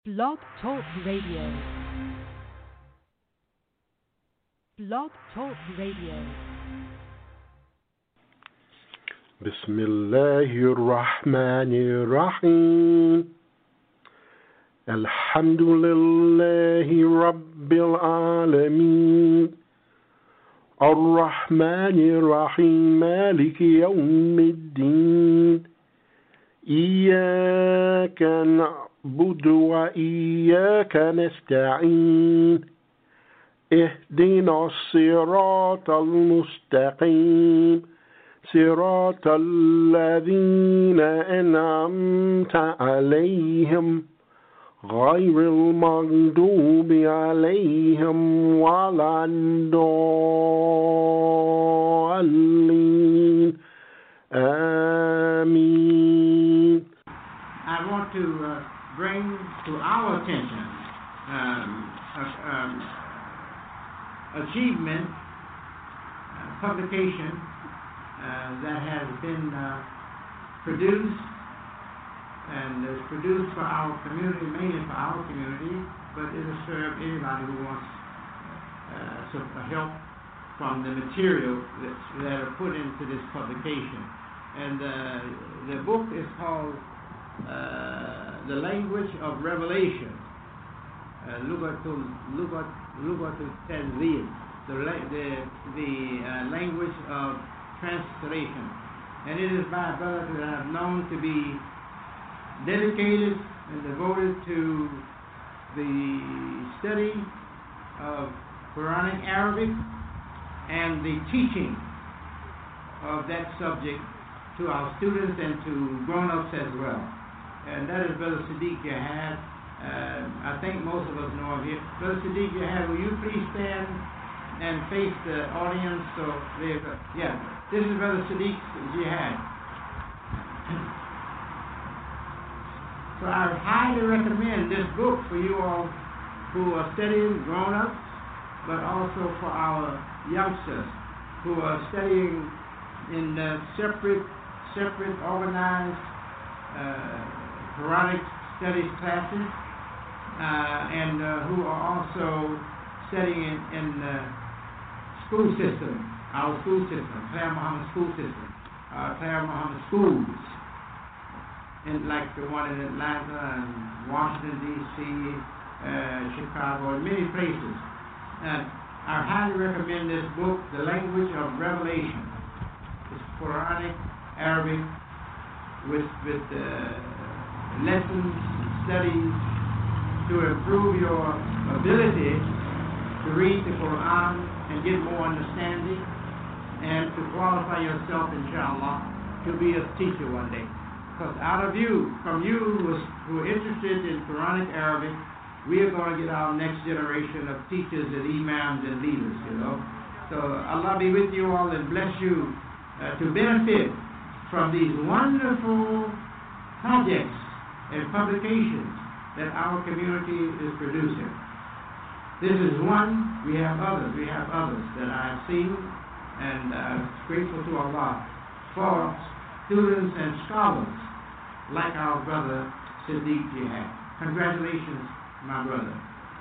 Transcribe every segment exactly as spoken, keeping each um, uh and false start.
Blog Talk Radio. Blog Talk Radio. Bismillahir Rahmanir Rahim. Alhamdulillahi Rabbil Alameen. Ar-Rahmanir Rahim. Maliki Yawmiddin. Iyaka نعبد وإياك نستعين اهدنا الصراط المستقيم صراط الذين أنعمت عليهم غير المغضوب عليهم ولا الضالين آمين. I want to uh, bring to our attention um, a, um, achievement, uh, publication uh, that has been uh, produced and is produced for our community, mainly for our community, but it will serve anybody who wants uh, some help from the material that, that are put into this publication. And uh, the book is called Uh, the language of revelation, Lugatul Lugat Lugatul Tanzil, the the the uh, language of translation, and it is by a brother that I have known to be dedicated and devoted to the study of Quranic Arabic and the teaching of that subject to our students and to grown-ups as well. And that is Brother Sadiq Jihad. Uh, I think most of us know of him. Brother Sadiq Jihad, will you please stand and face the audience? So, they, uh, yeah, this is Brother Sadiq Jihad. So I highly recommend this book for you all who are studying grown-ups, but also for our youngsters who are studying in uh, separate, separate organized uh, Quranic studies classes, uh, and uh, who are also studying in, in the school system, our school system, Claire Muhammad School System, uh, Claire Muhammad Schools, in like the one in Atlanta and Washington, D C, uh, Chicago, and many places. And I highly recommend this book, The Language of Revelation. It's Quranic, Arabic, with with uh, lessons, studies to improve your ability to read the Quran and get more understanding and to qualify yourself, inshallah, to be a teacher one day. Because out of you, from you who, is, who are interested in Quranic Arabic, we are going to get our next generation of teachers and imams and leaders, you know. So Allah be with you all and bless you uh, to benefit from these wonderful projects and publications that our community is producing. This is one, we have others, we have others that I have seen, and uh, grateful to Allah for students and scholars like our brother Sadiq Jihad. Congratulations, my brother.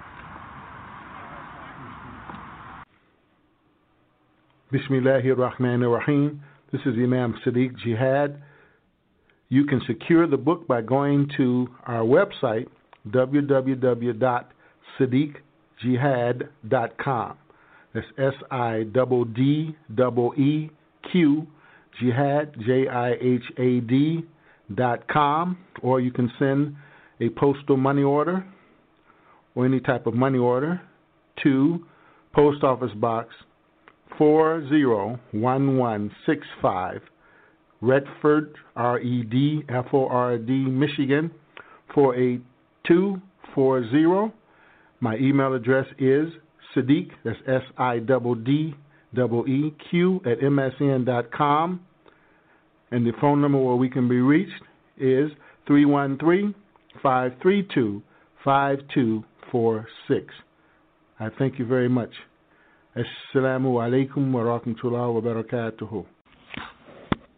Bismillahir Rahmanir Rahim. This is Imam Sadiq Jihad. You can secure the book by going to our website, w w w dot sadiq jihad dot com. That's S I D D E E Q, Jihad, J I H A D, dot com. Or you can send a postal money order or any type of money order to Post Office Box four zero one one six five, Redford, R E D F O R D, Michigan, four eight two four zero. My email address is Sadiq, that's S I D D E E Q, at M S N dot com. And the phone number where we can be reached is three one three, five three two, five two four six. I thank you very much. Assalamu alaikum wa rahmatullahi wa barakatuhu.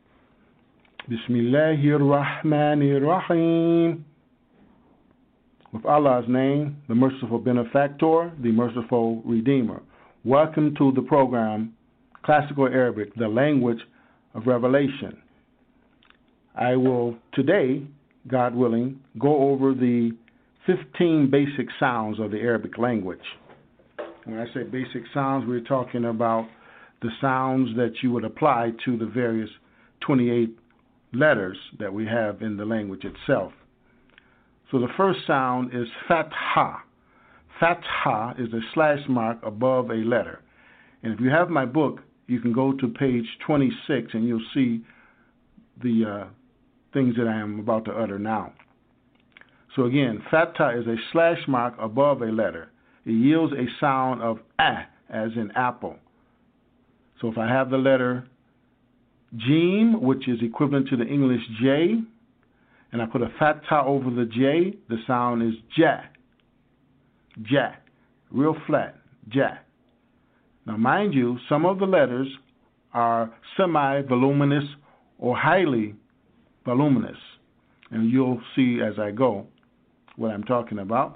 Bismillahir Rahmanir Rahim. with Allah's name, the merciful benefactor, the merciful redeemer. Welcome to the program, Classical Arabic, the language of revelation. I will today, God willing, go over the fifteen basic sounds of the Arabic language. When I say basic sounds, we're talking about the sounds that you would apply to the various twenty-eight letters that we have in the language itself. So the first sound is fatha. Fatha is a slash mark above a letter. And if you have my book, you can go to page twenty-six and you'll see the uh, things that I am about to utter now. So again, fatha is a slash mark above a letter. It yields a sound of ah, as in apple. So if I have the letter Jim, which is equivalent to the English J, and I put a fatha over the J, the sound is ja. Ja. Real flat. Ja. Now mind you, some of the letters are semi-voluminous or highly voluminous. And you'll see as I go what I'm talking about.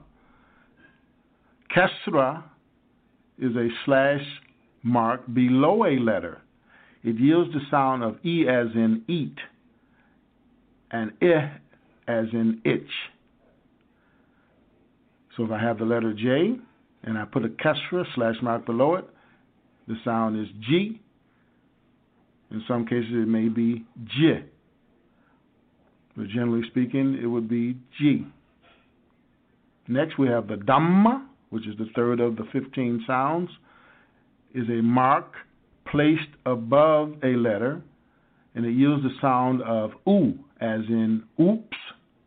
Kasra is a slash mark below a letter. It yields the sound of E as in eat and I as in itch. So if I have the letter J and I put a kasra slash mark below it, the sound is G. In some cases it may be J. But generally speaking, it would be G. Next we have the Dhamma, which is the third of the fifteen sounds, is a mark placed above a letter, and it yields the sound of oo, as in oops.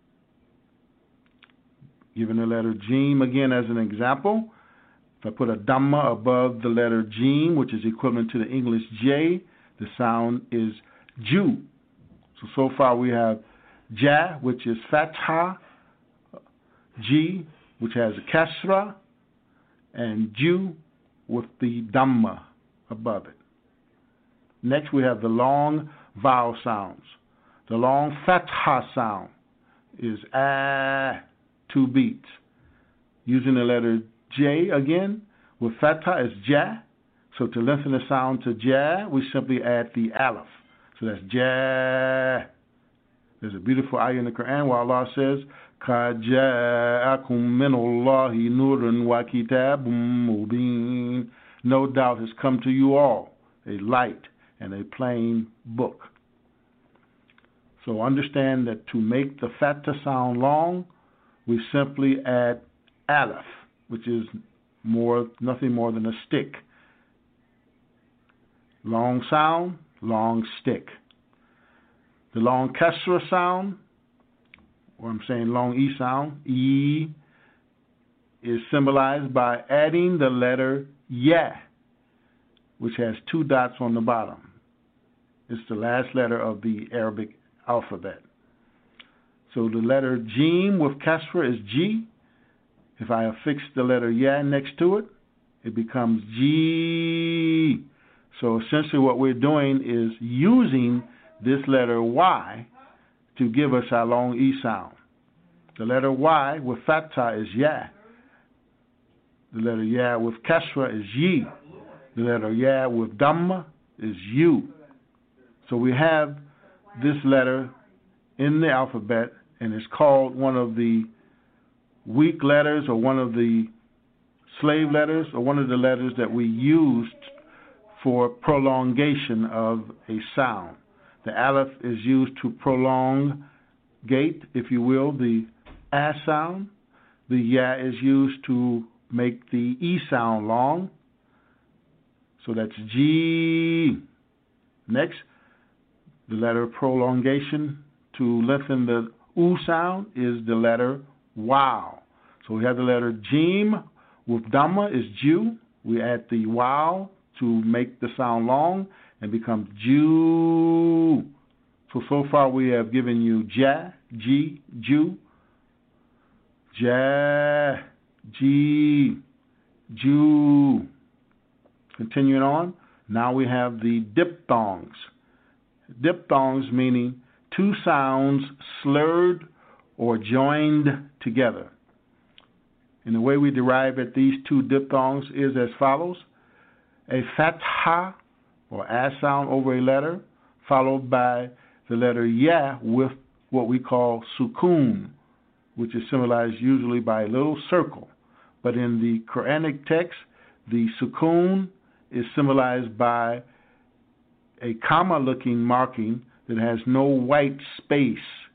Given the letter Jim again as an example, if I put a Dhamma above the letter Jim, which is equivalent to the English J, the sound is Ju. So, so far we have Ja, which is Fatha, G, which has a Kasra, and Ju with the Dhamma above it. Next we have the long vowel sounds. The long Fatha sound is ah, two beats. Using the letter J again, with Fatha is Ja. So to lengthen the sound to Ja, we simply add the Aleph. So that's Ja. There's a beautiful ayah in the Quran where Allah says, قَدْ جَاءَكُم مِّنَ اللَّهِ نُورٌ وَكِتَابٌ مُّبِينٌ. No doubt has come to you all a light and a plain book. So understand that to make the Fatha sound long, we simply add Aleph, which is more nothing more than a stick. Long sound, long stick. The long Kasra sound, or I'm saying long E sound, E, is symbolized by adding the letter Ya, which has two dots on the bottom. It's the last letter of the Arabic alphabet. So the letter Jim with Kasra is G. If I affix the letter Ya next to it, it becomes G. So essentially what we're doing is using this letter Y to give us our long E sound. The letter Y with Fatha is Ya. The letter Ya with Kasra is Yi. The letter Ya with Dhamma is U. So we have this letter in the alphabet, and it's called one of the weak letters or one of the slave letters or one of the letters that we used for prolongation of a sound. The Aleph is used to prolongate, if you will, the A sound. The Ya is used to make the E sound long. So that's G. Next, the letter prolongation to lengthen the U sound is the letter Wow. So we have the letter Jim with Dhamma is Ju. We add the Wow to make the sound long and becomes Ju. So, so far we have given you Ja, G, Ju, Ja, G, Ju. Continuing on, now we have the diphthongs. Diphthongs meaning two sounds slurred or joined together. And the way we derive at these two diphthongs is as follows. A fatha, or a sound over a letter, followed by the letter ya with what we call sukun, which is symbolized usually by a little circle. But in the Quranic text, the sukun is symbolized by a comma-looking marking that has no white space,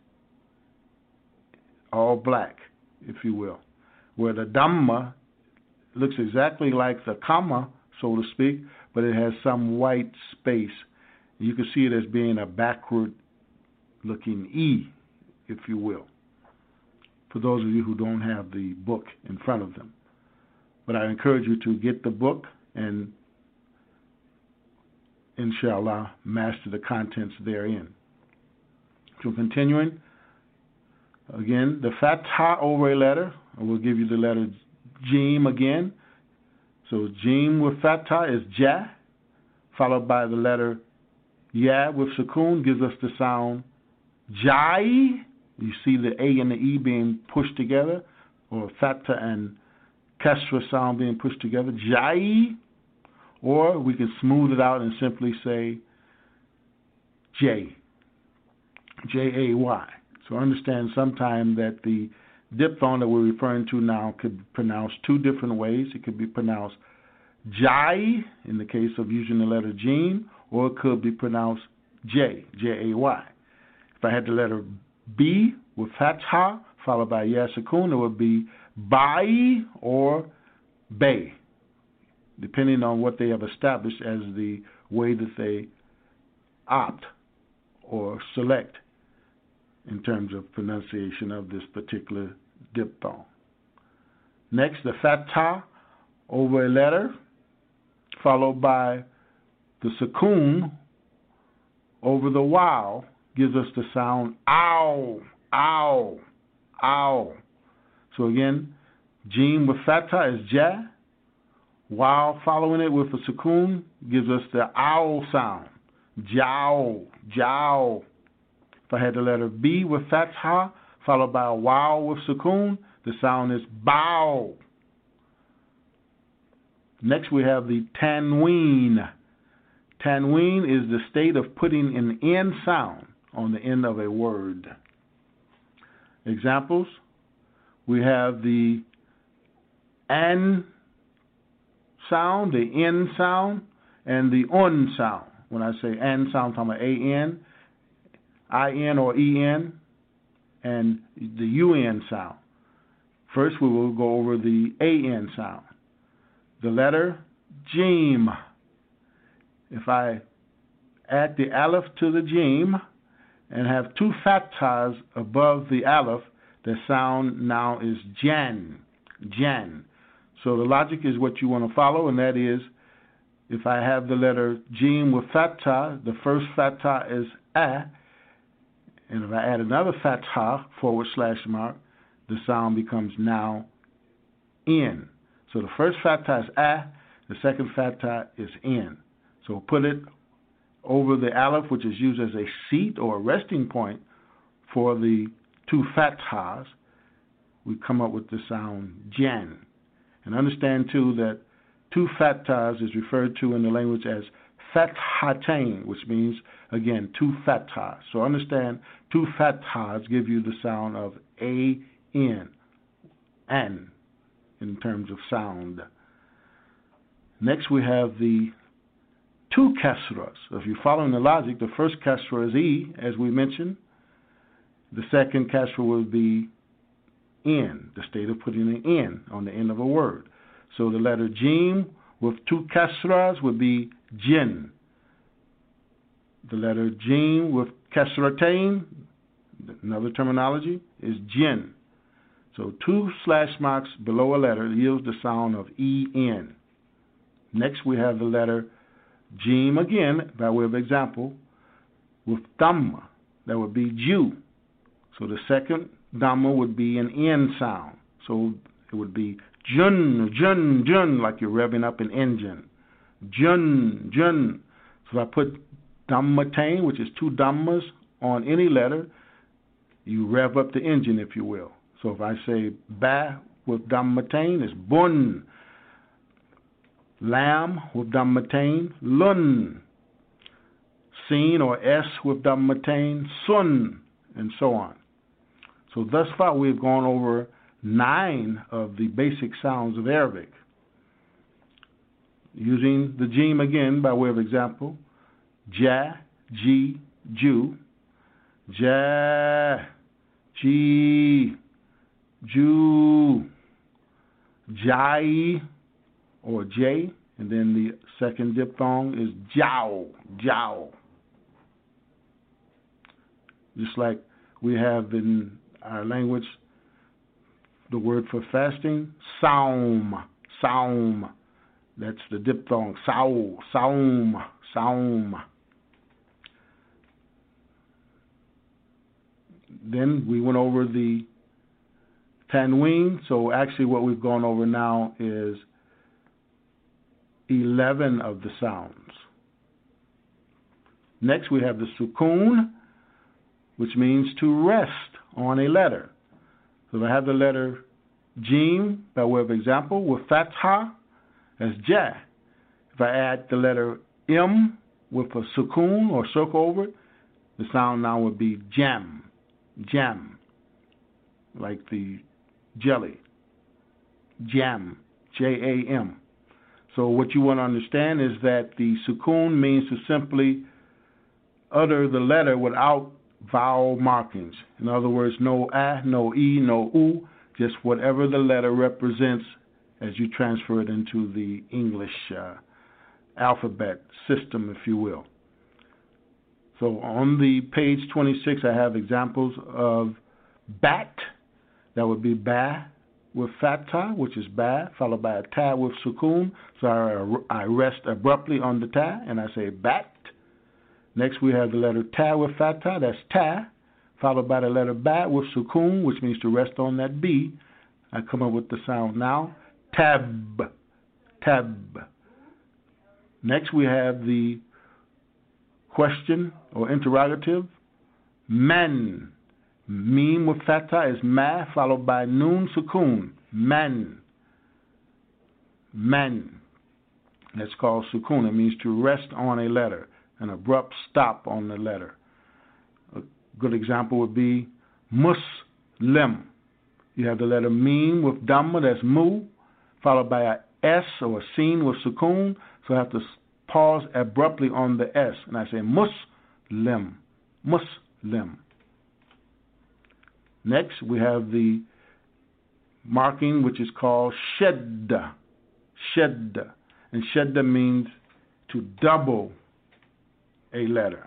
all black, if you will, where the dhamma looks exactly like the comma, so to speak, but it has some white space. You can see it as being a backward-looking E, if you will, for those of you who don't have the book in front of them. But I encourage you to get the book and, inshallah, master the contents therein. So continuing, again, the fatha over a letter, and we'll give you the letter Jim again. So Jim with fatha is ja, followed by the letter ya with sukun, gives us the sound jai. You see the A and the E being pushed together, or fatha and kasra sound being pushed together, jai. Or we can smooth it out and simply say J, J A Y. So understand sometime that the diphthong that we're referring to now could be pronounced two different ways. It could be pronounced Jai in the case of using the letter Jim, or it could be pronounced J, J A Y. If I had the letter B with fatha followed by ya sukun, it would be Bai or Bay, depending on what they have established as the way that they opt or select in terms of pronunciation of this particular diphthong. Next, the fatha over a letter, followed by the sukun over the waw, gives us the sound ow, ow, ow. So again, jim with fatha is ja, waw following it with a sukun gives us the ow sound, jow, jow. If I had the letter B with fatha followed by a waw with sukun, the sound is bow. Next we have the tanween. Tanween is the state of putting an N sound on the end of a word. Examples, we have the an sound, the N sound, and the un sound. When I say an sound, I'm talking about A N, I N or E N, and the U N sound. First, we will go over the A N sound. The letter Jim. If I add the aleph to the Jim and have two fathas above the aleph, the sound now is Jan, Jan. So the logic is what you want to follow, and that is, if I have the letter Jim with fatha, the first fatha is A, and if I add another fatha, forward slash mark, the sound becomes now N. So the first fatha is A, the second fatha is N. So put it over the aleph, which is used as a seat or a resting point for the two fathas. We come up with the sound Jan. And understand, too, that two fathas is referred to in the language as fathatain, which means, again, two fathas. So understand, two fathas give you the sound of A N, an, in terms of sound. Next, we have the two kasras. So if you're following the logic, the first kasra is E, as we mentioned. The second kasra will be N, the state of putting an N on the end of a word. So the letter Jim with two kasras would be Jin. The letter Jim with kasratain, another terminology, is Jin. So two slash marks below a letter yields the sound of E N. Next we have the letter Jim again, by way of example, with Dhamma. That would be Jew. So the second Dhamma would be an N sound. So it would be Jun, Jun, Jun, like you're revving up an engine. Jun, Jun. So if I put Dhammatain, which is two Dhammas, on any letter, you rev up the engine, if you will. So if I say Ba with Dammatain is bun. Lam with Dammatain, lun. Sin or S with Dammatain, sun, and so on. So thus far we've gone over nine of the basic sounds of Arabic. Using the Jim again by way of example, Ja, Ji, Ju, Ja, Ji, Ju, Jai, or J, and then the second diphthong is Jiao, Jiao. Just like we have in our language the word for fasting, Saum, Saum. That's the diphthong, Sao, Saum, Saum. Then we went over the Tanween, so actually what we've gone over now is eleven of the sounds. Next we have the Sukun, which means to rest on a letter. So if I have the letter Jim, by way of example, with Fatha, that's Ja. If I add the letter M with a Sukun or circle over it, the sound now would be Jam, Jam, like the jelly. Jam, J A M. So what you want to understand is that the Sukun means to simply utter the letter without vowel markings. In other words, no A, no E, no U, just whatever the letter represents as you transfer it into the English uh, alphabet system, if you will. So on the page twenty-six, I have examples of bat. That would be ba with fatha, which is ba, followed by a ta with sukun. So I, I rest abruptly on the ta, and I say bat. Next, we have the letter ta with fatha, that's ta, followed by the letter ba with sukun, which means to rest on that b. I come up with the sound now, tab, tab. Next, we have the question or interrogative, man. Meme with fatha is ma, followed by noon sukun, man. Man. That's called sukun. It means to rest on a letter, an abrupt stop on the letter. A good example would be muslim. You have the letter meme with dhamma, that's mu, followed by a s or a sin with sukun, so I have to pause abruptly on the s, and I say muslim, muslim. Next, we have the marking, which is called shedda, shedda, and shedda means to double a letter.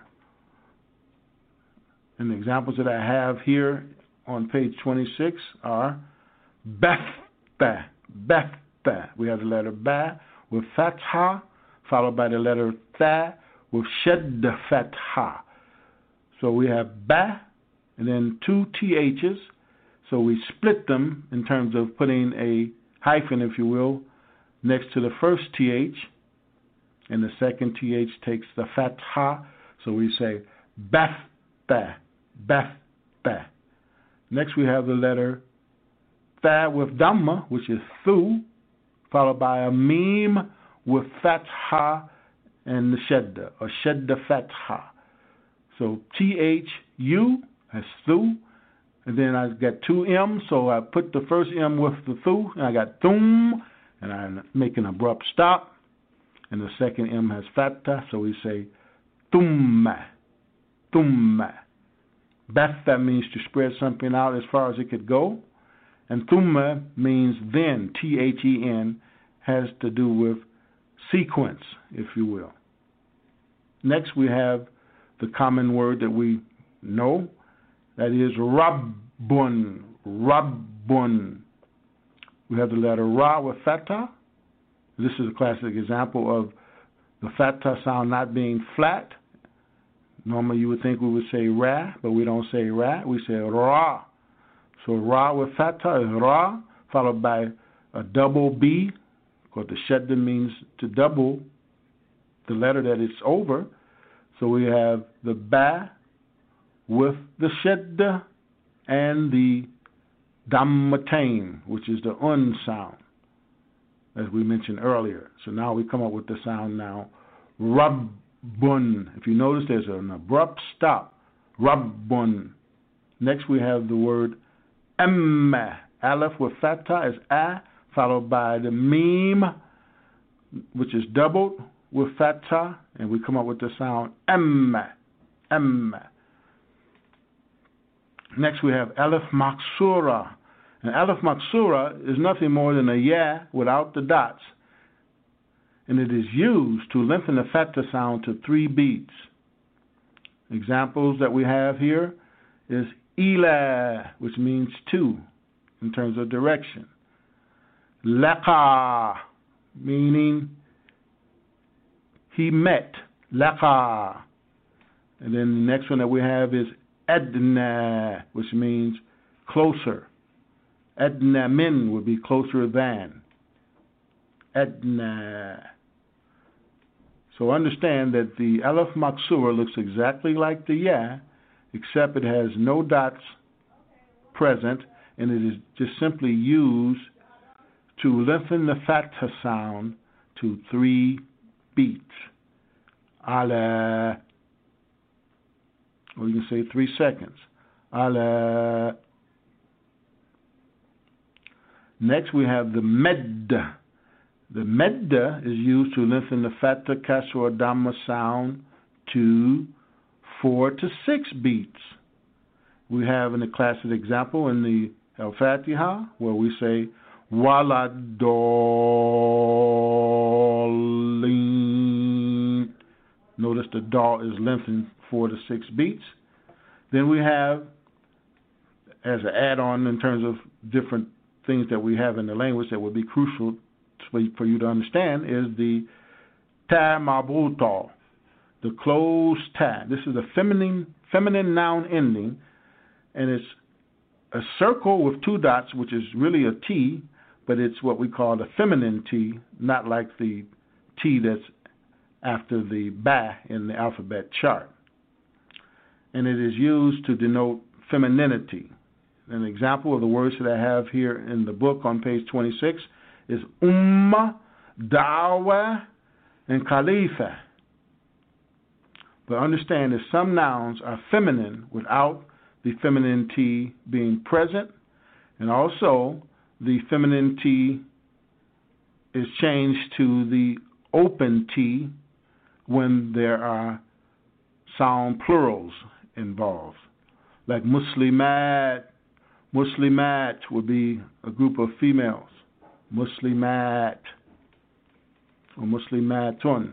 And the examples that I have here on page twenty-six are bethta, bethta. We have the letter ba with fatha, followed by the letter tha with shedda fatha. So we have ba and then two T H's. So we split them in terms of putting a hyphen, if you will, next to the first T H, and the second T H takes the fatha. So we say bethta, bethta. Next we have the letter tha with dhamma, which is thu, followed by a meme with fatha and the shedda, or shedda fatha. So T H U as thu, and then I got two M's, so I put the first M with the thu, and I got thum, and I make an abrupt stop, and the second M has fatha, so we say thumma, thumma. Batha means to spread something out as far as it could go, and thumma means then, T H E N, has to do with sequence, if you will. Next we have the common word that we know, that is rabbun, rabbun. We have the letter ra with fatha. This is a classic example of the fatha sound not being flat. Normally you would think we would say ra, but we don't say ra, we say ra. So ra with fatha is ra, followed by a double B, because the shadda means to double the letter that it's over. So we have the ba with the shadda and the Dammatain, which is the un sound, as we mentioned earlier. So now we come up with the sound now. Rabbun. If you notice, there's an abrupt stop. Rabbun. Next we have the word Emma. Aleph with fatha is a, followed by the meme, which is doubled with fatha, and we come up with the sound Emma. Emma. Next we have Aleph Maksura. And Aleph Maksura is nothing more than a ya without the dots. And it is used to lengthen the fatha sound to three beats. Examples that we have here is ila, which means two in terms of direction. Laqa, meaning he met. Laqa. And then the next one that we have is adna, which means closer. Adna min would be closer than. Adna. So understand that the Aleph Maksura looks exactly like the Ya, except it has no dots present, and it is just simply used to lengthen the Fatha sound to three beats. Ala, or you can say three seconds. Ala. Next we have the Medda. The Medda is used to lengthen the Fatha, Kasra, or Dhamma sound to four to six beats. We have in the classic example in the Al-Fatiha where we say Wala Dolin. Notice the Dal is lengthened four to six beats. Then we have, as an add-on in terms of different things that we have in the language that would be crucial for you to understand, is the ta marbuta, the closed ta. This is a feminine feminine noun ending, and it's a circle with two dots, which is really a T, but it's what we call the feminine T, not like the T that's after the ba in the alphabet chart. And it is used to denote femininity. An example of the words that I have here in the book on page twenty-six is Ummah, Da'wah, and Khalifa. But understand that some nouns are feminine without the feminine T being present, and also the feminine T is changed to the open T when there are sound plurals involved. Like Muslimat, Muslimat would be a group of females. Muslimat or Muslimatun.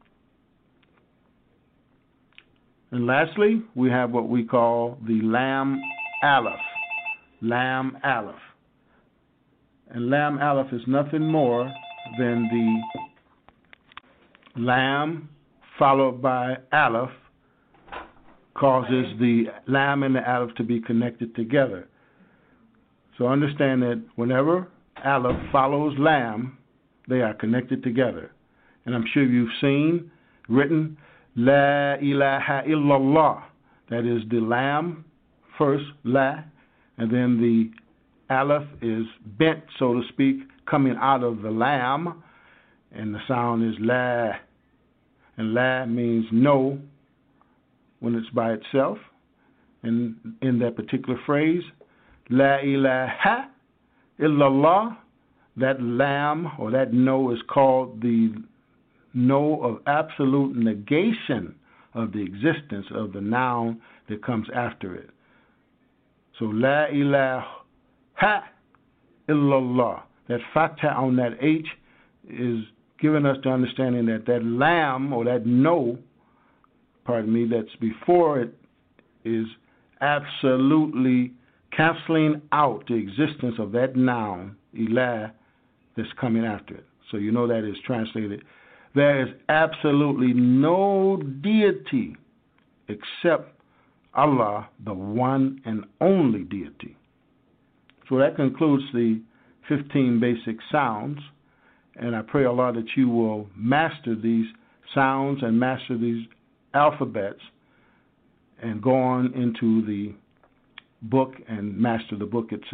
And lastly, we have what we call the Lam Aleph. Lam Aleph. And Lam Aleph is nothing more than the Lam followed by Aleph causes the Lam and the Aleph to be connected together. So understand that whenever Aleph follows Lam, they are connected together. And I'm sure you've seen written La ilaha illallah. That is the Lam first, La, and then the Aleph is bent, so to speak, coming out of the Lam, and the sound is La. And La means no when it's by itself. And in that particular phrase, La ilaha illallah, that Lam or that no is called the no of absolute negation of the existence of the noun that comes after it. So La ilaha illallah, that fatha on that H is giving us the understanding that that Lam or that no, pardon me, that's before it is absolutely canceling out the existence of that noun, ilah, that's coming after it. So you know that is translated, there is absolutely no deity except Allah, the one and only deity. So that concludes the fifteen basic sounds, and I pray Allah that you will master these sounds and master these alphabets and go on into the book and master the book itself.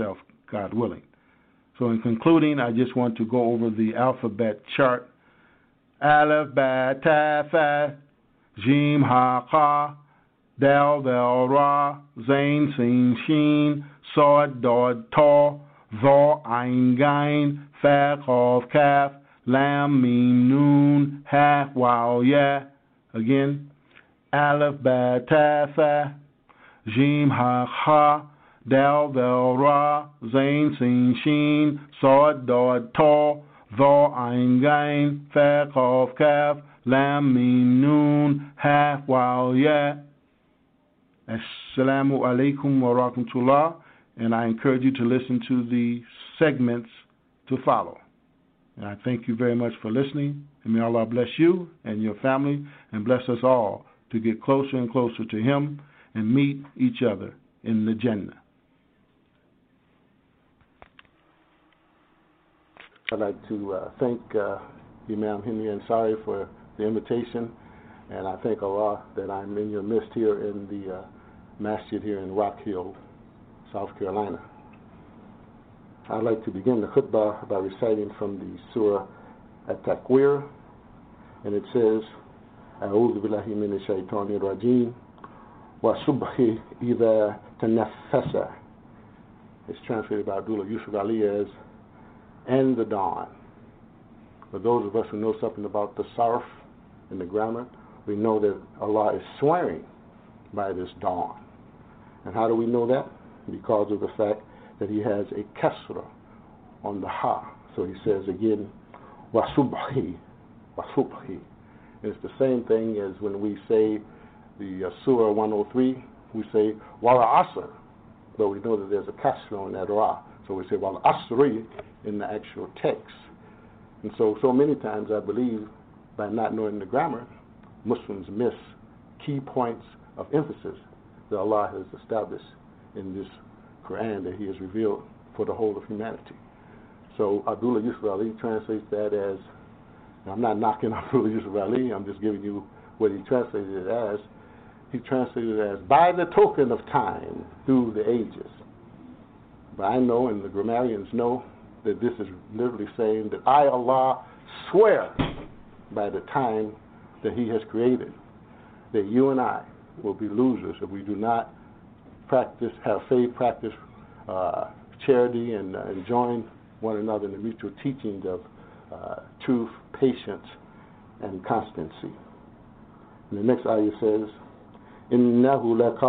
God willing. So in concluding, I just want to go over the alphabet chart. Aleph, Ba, Ta, Fa, Jim, Ha, Ka, Dal, Vel, Ra, Zain, Sin, Shin, Sod, Dod, Ta, Tha, Ain, Gain, Fa, Qaf, Kaf, Lam, Mim, Nun, Ha, Waw, Ya. Again, Aleph, Ba, Ta, Fa, Jim, Ha, Ha, Dal, Vel, Ra, Zain, Sin, Shin, Sod, Dod, Ta, Tha, Ain, Gain, Fa, Qaf, Kaf, Lam, Mim, Nun, Ha, Waw, Ya. Assalamu alaikum wa rahmatullah, and I encourage you to listen to the segments to follow. And I thank you very much for listening, and may Allah bless you and your family, and bless us all to get closer and closer to Him and meet each other in the Jannah. I'd like to uh, thank uh, Imam Henry Ansari for the invitation, and I thank Allah that I'm in your midst here in the uh, masjid here in Rock Hill, South Carolina. I'd like to begin the khutbah by reciting from the Surah At-Takwir, and it says, أعوذ بالله من الشيطان الرجيم وَصُبْحِ إِذَا تَنَفَّسَ. It's translated by Abdullah Yusuf Ali as, and the dawn. For those of us who know something about the sarf and the grammar, we know that Allah is swearing by this dawn. And how do we know that? Because of the fact that He has a kasra on the ha. So He says again, وَصُبْحِ وَصُبْحِ. It's the same thing as when we say the uh, Surah one oh three, we say wal asr, but we know that there's a kasra on that ra. So we say wal asri in the actual text. And so, so many times I believe by not knowing the grammar, Muslims miss key points of emphasis that Allah has established in this Quran that He has revealed for the whole of humanity. So Abdullah Yusuf Ali translates that as, I'm not knocking Abdullah Yusuf Ali, I'm just giving you what he translated it as. He translated it as, by the token of time through the ages. But I know, and the grammarians know, that this is literally saying that I, Allah, swear by the time that He has created, that you and I will be losers if we do not practice, have faith, practice uh, charity, and, uh, and join one another in the mutual teachings of uh, truth, patience, and constancy. And the next ayah says, إِنَّهُ لَقَوْلُ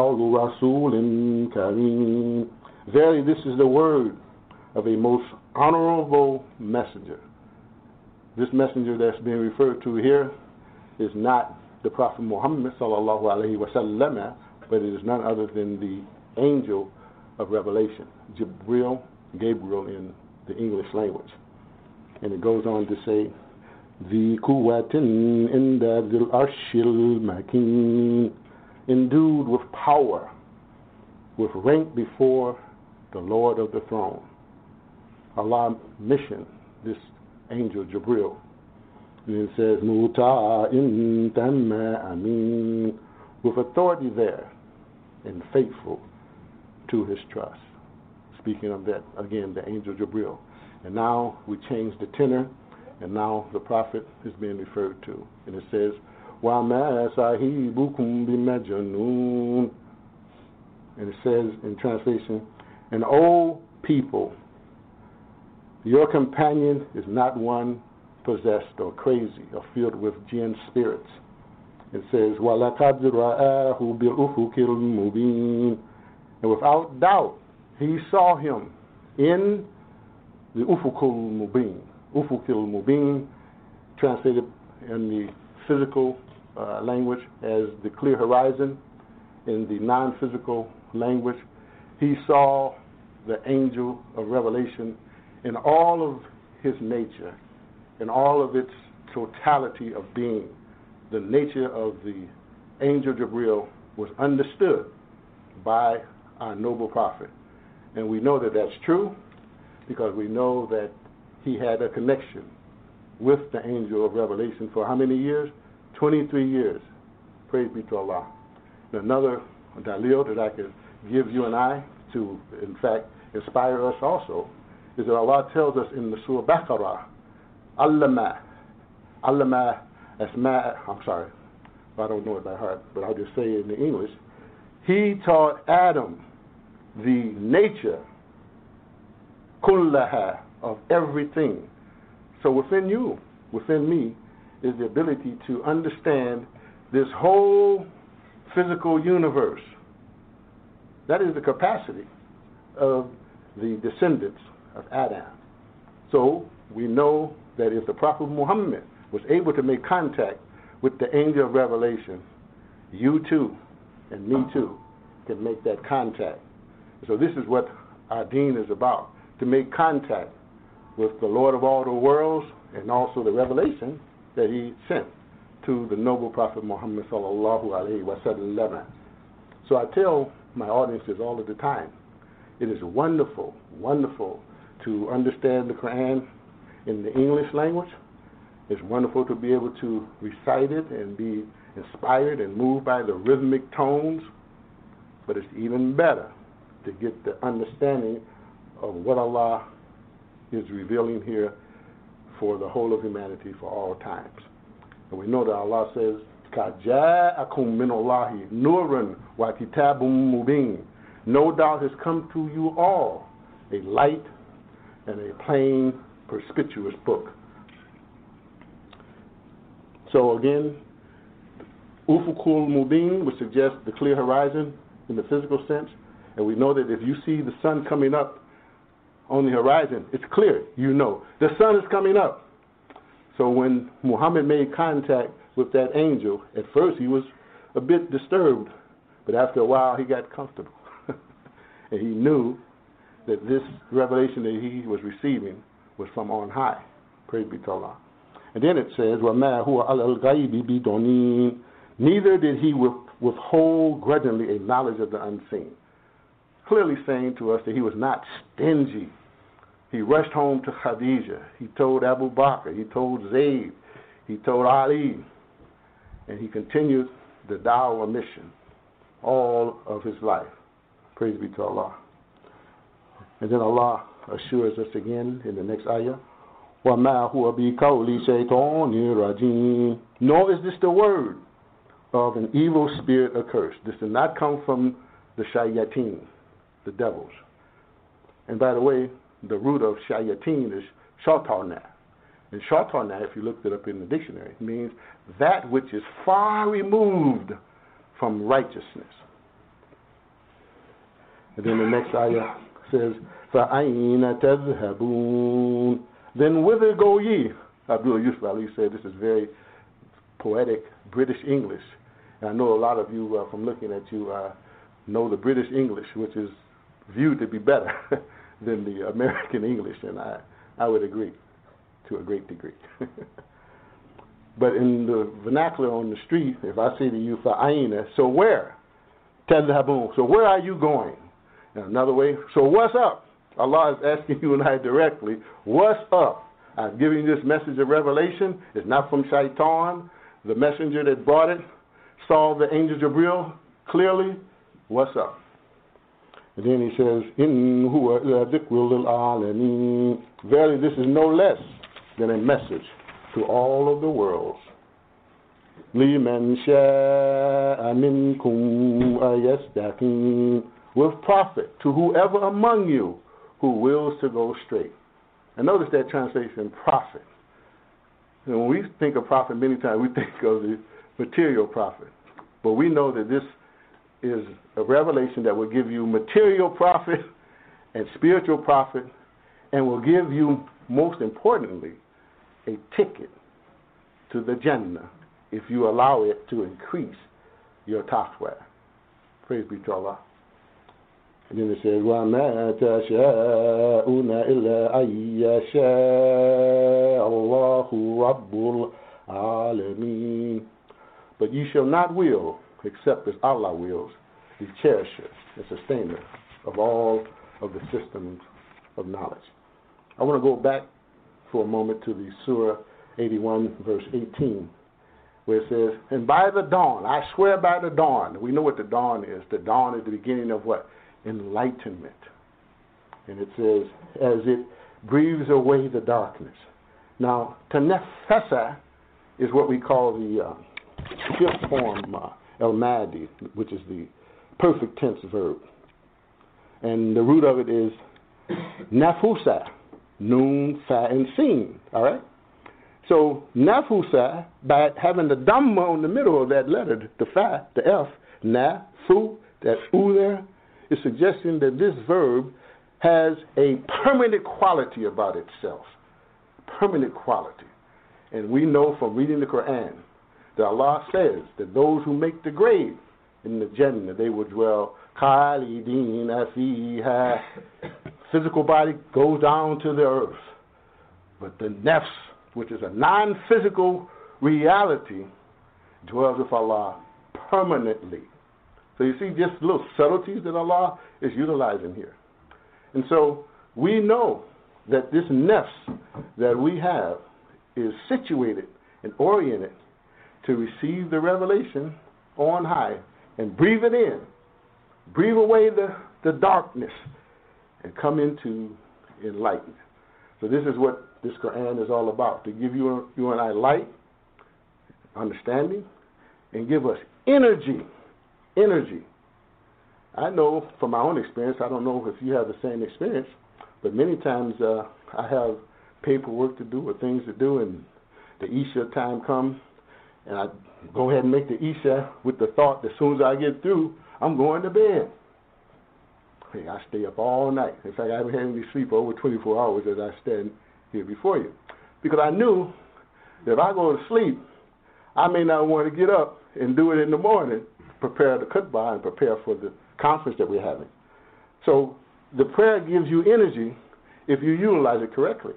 رَسُولٍ كَرِيمٍ. Verily, this is the word of a most honorable messenger. This messenger that's being referred to here is not the Prophet Muhammad sallallahu alaihi wasallam, but it is none other than the angel of revelation, Jibril, Gabriel in the English language. And it goes on to say, ذِي قُوَّةٍ عِنْدَ ذِي الْعَرْشِ الْمَكِينِ, endued with power, with rank before the Lord of the throne. Allah missioned this angel Jibril. And it says, مُطَاعٍ ثَمَّ أَمِينٍ, with authority there and faithful to His trust. Speaking of that, again, the angel Jibril. And now we change the tenor, and now the prophet is being referred to. And it says, وَمَا صَاحِبُكُمْ بِمَجْنُونٍ. And it says in translation, and O people, your companion is not one possessed or crazy or filled with jinn spirits. It says, وَلَقَدْ رَآهُ بِالْأُفُقِ الْمُبِينِ. And without doubt, he saw him in the Ufuq al-Mubin. Ufuq al-Mubin, translated in the physical uh, language as the clear horizon. In the non-physical language, he saw the angel of revelation in all of his nature, in all of its totality of being. The nature of the angel Jibril was understood by our noble prophet. And we know that that's true because we know that he had a connection with the angel of revelation for how many years? twenty-three years. Praise be to Allah. And another dalil that I could give you and I to, in fact, inspire us also is that Allah tells us in the Surah Baqarah, Allama, Allama Asma, I'm sorry, I don't know it by heart, but I'll just say it in the English. He taught Adam the nature, kullaha, of everything. So within you, within me, is the ability to understand this whole physical universe. That is the capacity of the descendants of Adam. So we know that if the Prophet Muhammad was able to make contact with the angel of revelation, you too, and me too, can make that contact. So this is what our deen is about, to make contact with the Lord of all the worlds and also the revelation that he sent to the noble Prophet Muhammad sallallahu alaihi wasallam. So I tell my audiences all of the time, it is wonderful, wonderful to understand the Quran in the English language. It's wonderful to be able to recite it and be inspired and moved by the rhythmic tones. But it's even better to get the understanding of what Allah is revealing here for the whole of humanity for all times. And we know that Allah says, كَجَاءَكُم مِّنَ اللَّهِ نُورٌ وَكِتَابٌ مُبِينٌ. No doubt has come to you all a light and a plain, perspicuous book. So again, Ufukul Mubin would suggest the clear horizon in the physical sense. And we know that if you see the sun coming up on the horizon, it's clear, you know. The sun is coming up. So when Muhammad made contact with that angel, at first he was a bit disturbed. But after a while, he got comfortable. And he knew that this revelation that he was receiving was from on high. Praise be to Allah. And then it says, وَمَا هُوَ عَلَى الْغَيْبِ بِضَنِينٍ. Neither did he withhold grudgingly a knowledge of the unseen. Clearly saying to us that he was not stingy. He rushed home to Khadijah. He told Abu Bakr. He told Zayd. He told Ali. And he continued the Dawah mission all of his life. Praise be to Allah. And then Allah assures us again in the next ayah, وَمَا هُوَ بِقَوْلِ شَيْطَانٍ رَجِيمٍ. Nor is this the word of an evil spirit accursed. This did not come from the shayateen, the devils. And by the way, the root of shayateen is shaitana. And shaitana, if you looked it up in the dictionary, means that which is far removed from righteousness. And then the next ayah says, فَأَيْنَ تَذْهَبُونَ. Then whither go ye? Abdul Yusuf Ali said this is very poetic British English. And I know a lot of you, uh, from looking at you, uh, know the British English, which is viewed to be better than the American English, and I, I would agree to a great degree. But in the vernacular on the street, if I say to you, fa'aina, so where? Tadhabun, so where are you going? And another way, so what's up? Allah is asking you and I directly, what's up? I've given you this message of revelation. It's not from Shaitan. The messenger that brought it saw the angel Jibril clearly. What's up? And then he says, In huwa illa dhikrun lil alamin. Verily, this is no less than a message to all of the worlds. Liman sha'a minkum ayastaqim. With profit to whoever among you who wills to go straight. And notice that translation, profit. And when we think of profit, many times we think of the material profit. But we know that this is a revelation that will give you material profit and spiritual profit, and will give you, most importantly, a ticket to the Jannah if you allow it to increase your taqwa. Praise be to Allah. And then it says, وَمَا تَشَاءُونَ إِلَّا أَن يَشَاءَ اللَّهُ رَبُّ الْعَالَمِينَ. But ye shall not will, except as Allah wills, the cherisher and sustainer of all of the systems of knowledge. I want to go back for a moment to the Surah eighty-one, verse eighteen, where it says, and by the dawn, I swear by the dawn. We know what the dawn is. The dawn is the beginning of what? Enlightenment. And it says, as it breathes away the darkness. Now, tanefasa is what we call the uh, fifth form, uh, el-madi, which is the perfect tense verb. And the root of it is nafusa, nun, fa, and sin. All right? So, nafusa, by having the dhamma in the middle of that letter, the fa, the f, na, fu, that u there, is suggesting that this verb has a permanent quality about itself. Permanent quality. And we know from reading the Quran that Allah says that those who make the grave in the Jannah, they will dwell khalidin fiha. Physical body goes down to the earth. But the nafs, which is a non-physical reality, dwells with Allah permanently. So you see just little subtleties that Allah is utilizing here. And so we know that this nafs that we have is situated and oriented to receive the revelation on high and breathe it in, breathe away the, the darkness, and come into enlightenment. So this is what this Quran is all about, to give you, you and I light, understanding, and give us energy. Energy. I know from my own experience, I don't know if you have the same experience, but many times uh, I have paperwork to do or things to do, and the Isha time comes, and I go ahead and make the Isha with the thought that as soon as I get through, I'm going to bed. Hey, I stay up all night. In fact, I haven't had any sleep for over twenty-four hours as I stand here before you. Because I knew that if I go to sleep, I may not want to get up and do it in the morning, prepare the khutbah and prepare for the conference that we're having. So the prayer gives you energy if you utilize it correctly.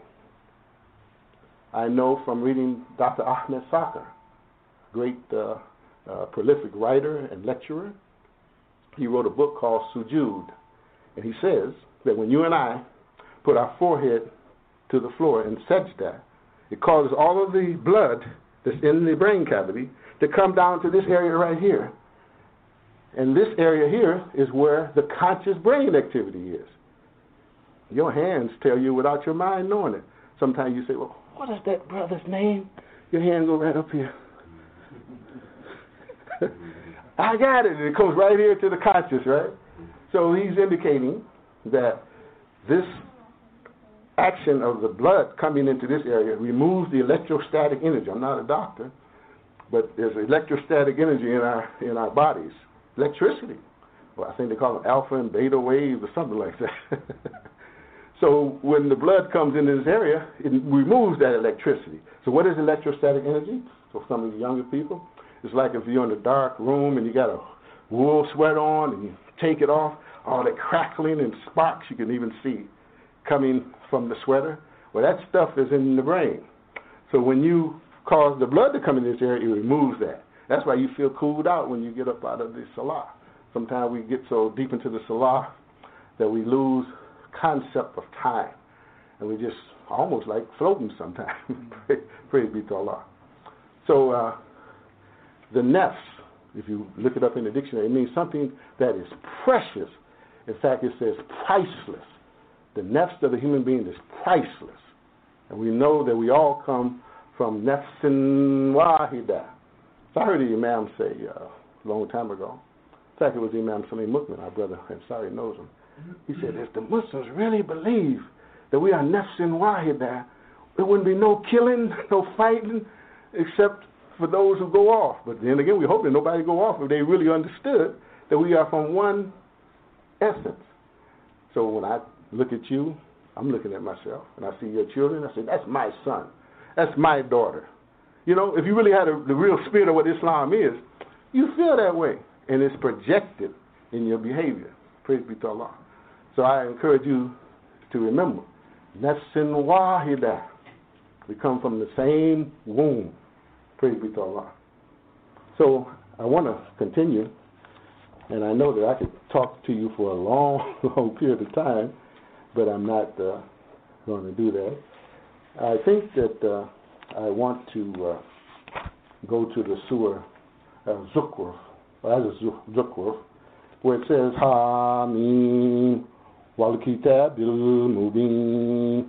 I know from reading Doctor Ahmed Sakr, great uh, uh, prolific writer and lecturer. He wrote a book called Sujood. And he says that when you and I put our forehead to the floor in sajda, it causes all of the blood that's in the brain cavity to come down to this area right here. And this area here is where the conscious brain activity is. Your hands tell you without your mind knowing it. Sometimes you say, well, what is that brother's name? Your hand go right up here. I got it. It comes right here to the conscious, right? So he's indicating that this action of the blood coming into this area removes the electrostatic energy. I'm not a doctor, but there's electrostatic energy in our in our bodies. Electricity. Well, I think they call them alpha and beta waves or something like that. So when the blood comes into this area, it removes that electricity. So what is electrostatic energy? So some of the younger people, it's like if you're in a dark room and you got a wool sweater on and you take it off, all that crackling and sparks you can even see coming from the sweater. Well, that stuff is in the brain. So when you cause the blood to come in this area, it removes that. That's why you feel cooled out when you get up out of the salah. Sometimes we get so deep into the salah that we lose concept of time, and we just almost like floating sometimes. Praise be to Allah. So uh, the nafs, if you look it up in the dictionary, it means something that is precious. In fact, it says priceless. The nafs of the human being is priceless. And we know that we all come from nafsin wahida. So I heard the Imam say uh, a long time ago. In fact, it was Imam Salim Mukmin, our brother, and sorry knows him. He said, if the Muslims really believe that we are nafsin wahida, there wouldn't be no killing, no fighting, except for those who go off. But then again, we hope that nobody go off if they really understood that we are from one essence. So when I look at you, I'm looking at myself, and I see your children, I say, that's my son. That's my daughter. You know, if you really had a, the real spirit of what Islam is, you feel that way, and it's projected in your behavior. Praise be to Allah. So I encourage you to remember, nafsin wahida. We come from the same womb. Praise be to Allah. So I want to continue, and I know that I could talk to you for a long, long period of time, but I'm not uh, going to do that. I think that uh, I want to uh, go to the Surah uh, Zukhruf, as a Zukhruf, where it says, Hameen, Wal Kitabil Mubin.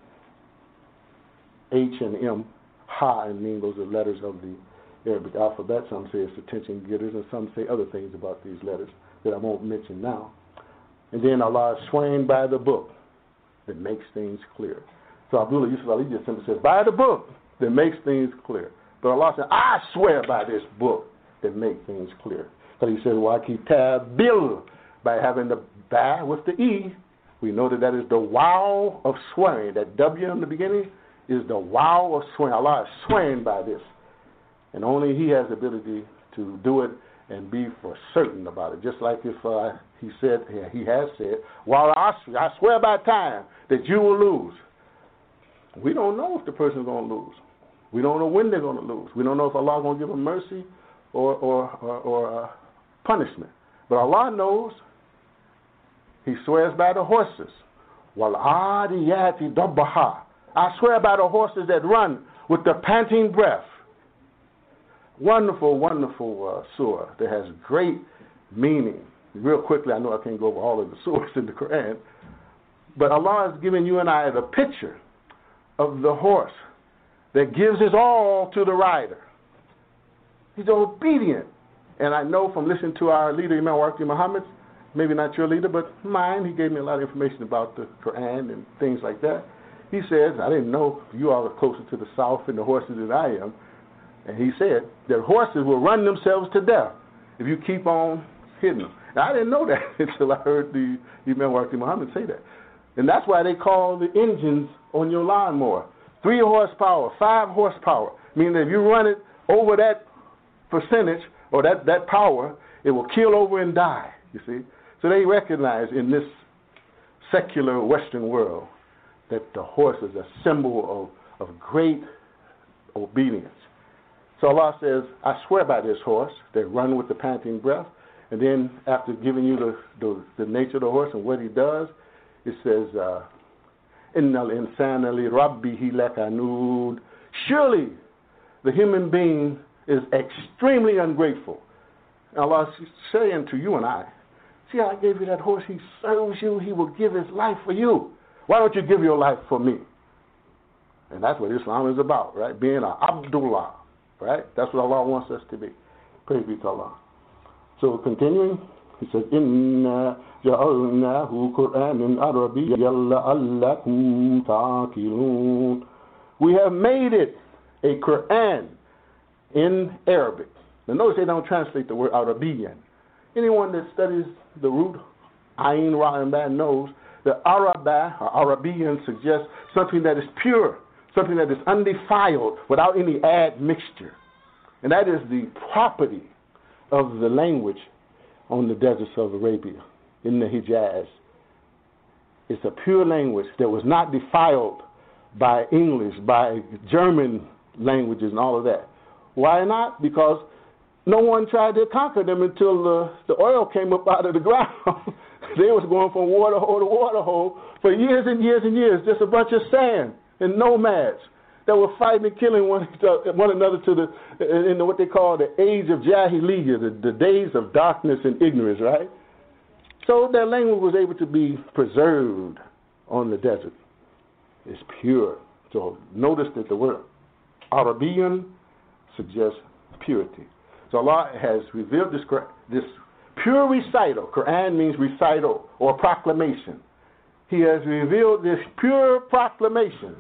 H and M, Ha and Mim, those are letters of the Arabic alphabet. Some say it's attention getters, and some say other things about these letters that I won't mention now. And then Allah is swearing by the book that makes things clear. So Abdullah Yusuf Ali just simply says, by the book that makes things clear. But Allah said, I swear by this book that makes things clear. Because he says, Wa Kitabil, by having the ba with the E, we know that that is the wow of swearing. That W in the beginning is the wow of swearing. Allah is swearing by this. And only He has the ability to do it and be for certain about it. Just like if uh, He said, He has said, Wal Asri, I swear by time that you will lose. We don't know if the person is going to lose. We don't know when they're going to lose. We don't know if Allah is going to give them mercy or, or, or, or uh, punishment. But Allah knows. He swears by the horses. Wal Adiyati Dabbaha. I swear by the horses that run with the panting breath. Wonderful, wonderful uh, surah that has great meaning. Real quickly, I know I can't go over all of the surahs in the Quran, but Allah is giving you and I the picture of the horse that gives his all to the rider. He's obedient. And I know from listening to our leader, Imam Waqti Muhammad, maybe not your leader, but mine, he gave me a lot of information about the Quran and things like that. He says, I didn't know you all are closer to the south and the horses than I am. And he said that horses will run themselves to death if you keep on hitting them. Now, I didn't know that until I heard the Imam Waqti Muhammad say that. And that's why they call the engines on your lawnmower three horsepower, five horsepower, meaning that if you run it over that percentage or that, that power, it will kill over and die, you see. So they recognize in this secular Western world that the horse is a symbol of, of great obedience. So Allah says, I swear by this horse that run with the panting breath. And then after giving you the, the, the nature of the horse and what he does, it says, uh, Innal insana li rabbihi lakanud. Surely the human being is extremely ungrateful. And Allah is saying to you and I, see how I gave you that horse? He serves you. He will give his life for you. Why don't you give your life for me? And that's what Islam is about, right? Being an Abdullah, right? That's what Allah wants us to be. Praise be to Allah. So continuing, he says, Inna ja'alnahu Qur'anan Arabiyyan la'allakum ta'qilun. We have made it a Qur'an in Arabic. Now notice they don't translate the word Arabiyyan. Anyone that studies the root, Ayin, Ra, and Ba, knows that Arabah or Arabian suggests something that is pure, something that is undefiled, without any admixture. And that is the property of the language on the deserts of Arabia, in the Hijaz. It's a pure language that was not defiled by English, by German languages and all of that. Why not? Because no one tried to conquer them until the, the oil came up out of the ground. They was going from water hole to water hole for years and years and years, just a bunch of sand and nomads that were fighting and killing one, one another to the in what they call the age of Jahiliyyah, the, the days of darkness and ignorance, right? So their language was able to be preserved on the desert. It's pure. So notice that the word Arabian suggests purity. So Allah has revealed this, this pure recital. Quran means recital or proclamation. He has revealed this pure proclamation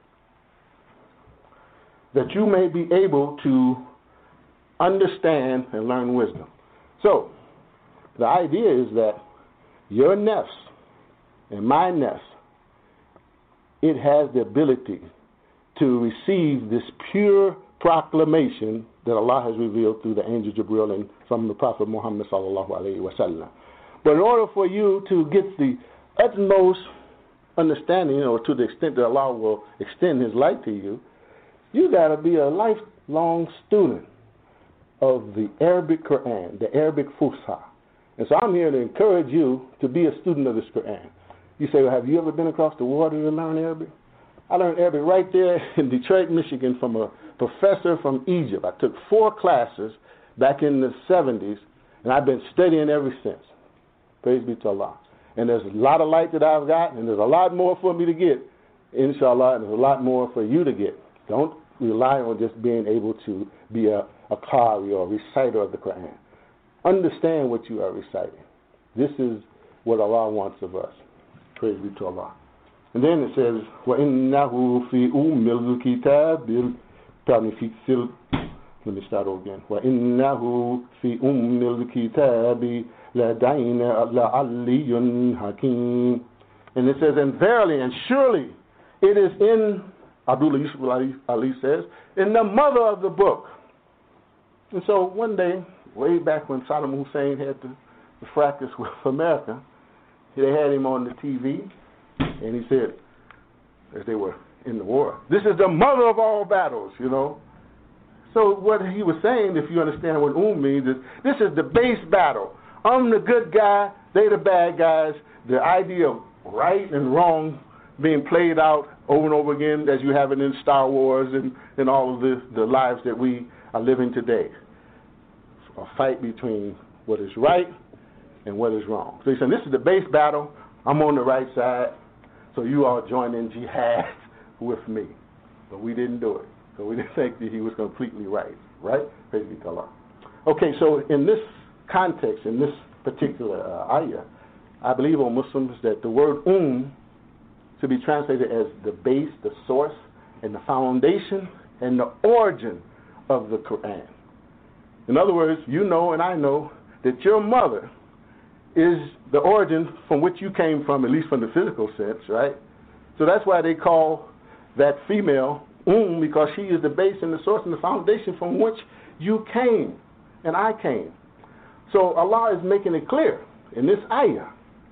that you may be able to understand and learn wisdom. So the idea is that your nefs and my nefs, it has the ability to receive this pure proclamation that Allah has revealed through the angel Jibril and from the Prophet Muhammad sallallahu alaihi wasallam. But in order for you to get the utmost understanding, or to the extent that Allah will extend His light to you, you got to be a lifelong student of the Arabic Quran, the Arabic Fusha. And so I'm here to encourage you to be a student of this Quran. You say, well, have you ever been across the water to learn Arabic? I learned Arabic right there in Detroit, Michigan, from a professor from Egypt. I took four classes back in the seventies, and I've been studying ever since. Praise be to Allah. And there's a lot of light that I've got, and there's a lot more for me to get, inshallah, and there's a lot more for you to get. Don't rely on just being able to be a, a qari or a reciter of the Quran. Understand what you are reciting. This is what Allah wants of us. Praise be to Allah. And then it says, وَإِنَّهُ فِي أُمِّ الْكِتَابِ Let me start over again. وَإِنَّهُ فِي أُمِّ الْكِتَابِ لَدَيْنَا لَعَلِيٌّ حَكِيمٌ. And it says, and verily and surely it is in, Abdullah Yusuf Ali, Ali says, in the mother of the book. And so one day, way back when Saddam Hussein had the, the fracas with America, they had him on the T V, and he said, as they were in the war, this is the mother of all battles, you know. So what he was saying, if you understand what Um means, is this is the base battle. I'm the good guy, they the bad guys. The idea of right and wrong being played out over and over again as you have it in Star Wars and, and all of the, the lives that we are living today. A fight between what is right and what is wrong. So he's saying this is the base battle. I'm on the right side, so you all join in jihad with me. But we didn't do it. So we didn't think that he was completely right. Right? Praise be to Allah. Okay, so in this context, in this particular uh, ayah, I believe, O Muslims, that the word um to be translated as the base, the source, and the foundation, and the origin of the Quran. In other words, you know and I know that your mother is the origin from which you came from, at least from the physical sense, right? So that's why they call that female Um, because she is the base and the source and the foundation from which you came and I came. So Allah is making it clear in this ayah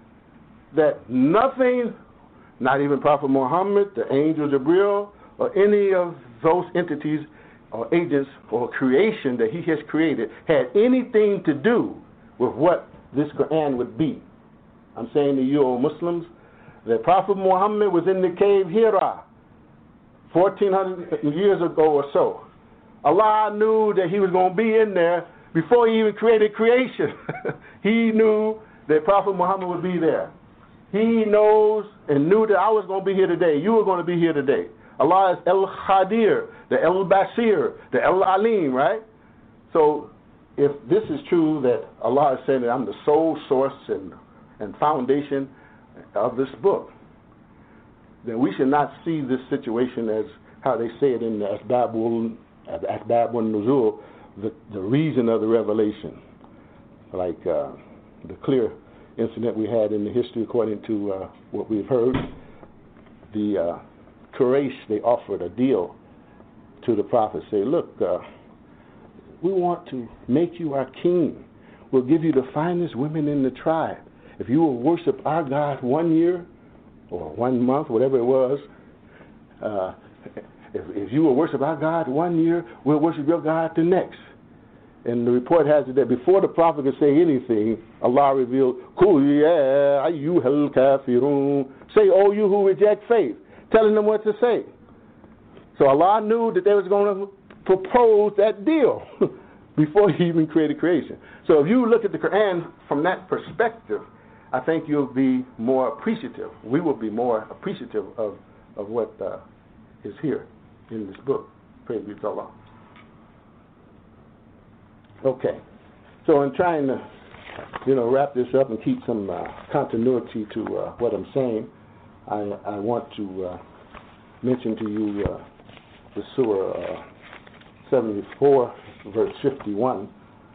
that nothing, not even Prophet Muhammad, the angel Jibril, or any of those entities or agents or creation that he has created had anything to do with what this Quran would be. I'm saying to you, O Muslims, that Prophet Muhammad was in the cave Hira fourteen hundred years ago or so. Allah knew that he was going to be in there before he even created creation. He knew that Prophet Muhammad would be there. He knows and knew that I was going to be here today. You were going to be here today. Allah is El-Khadir, the El-Basir, the El-Alim, right? So if this is true that Allah is saying that I'm the sole source and, and foundation of this book, then we should not see this situation as how they say it in the Asbabul Asbabul Nuzul, the, the reason of the revelation. Like uh, the clear incident we had in the history, according to uh, what we've heard, the uh, Quraysh, they offered a deal to the Prophet, say, look, uh, we want to make you our king. We'll give you the finest women in the tribe. If you will worship our God one year, or one month, whatever it was, uh, if, if you will worship our God one year, we'll worship your God the next. And the report has it that before the prophet could say anything, Allah revealed, Qul ya ayyuhal kafirun. Say, oh, you who reject faith, telling them what to say. So Allah knew that they was going to propose that deal before he even created creation. So if you look at the Quran from that perspective, I think you'll be more appreciative. We will be more appreciative of, of what uh, is here in this book. Praise be to Allah. Okay. So in trying to, you know, wrap this up and keep some uh, continuity to uh, what I'm saying, I, I want to uh, mention to you uh, the Surah uh, seventy-four, verse fifty-one.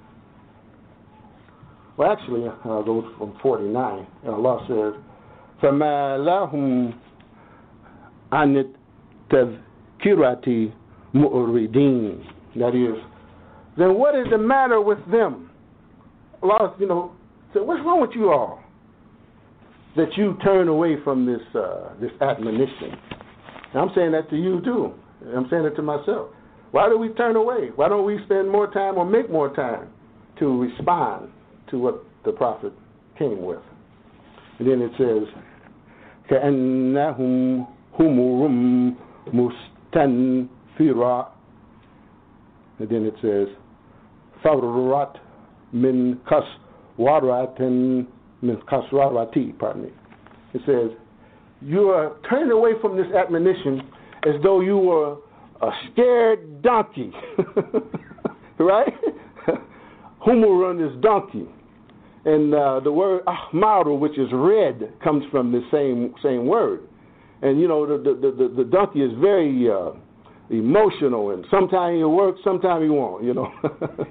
Well, actually, I'll go from forty-nine. And Allah says, فَمَا لَهُمْ عَنِ التَّذْكِرَةِ مُؤْرِدِينَ. That is, then what is the matter with them? Allah, you know, said, what's wrong with you all? That you turn away from this uh, this admonition. And I'm saying that to you too. I'm saying it to myself. Why do we turn away? Why don't we spend more time or make more time to respond to what the prophet came with? And then it says, كَأَنَّهُمْ هُمُرٌ مُسْتَنْفِرَةٌ. And then it says, فَرَّتْ مِنْ قَسْوَرَةٍ Kasrawati, pardon me. It says, you are turning away from this admonition as though you were a scared donkey, right? Whom will run this donkey? And uh, the word ahmaru, which is red, comes from the same same word. And, you know, the the, the, the donkey is very uh, emotional, and sometimes he'll work, sometimes he won't, you know.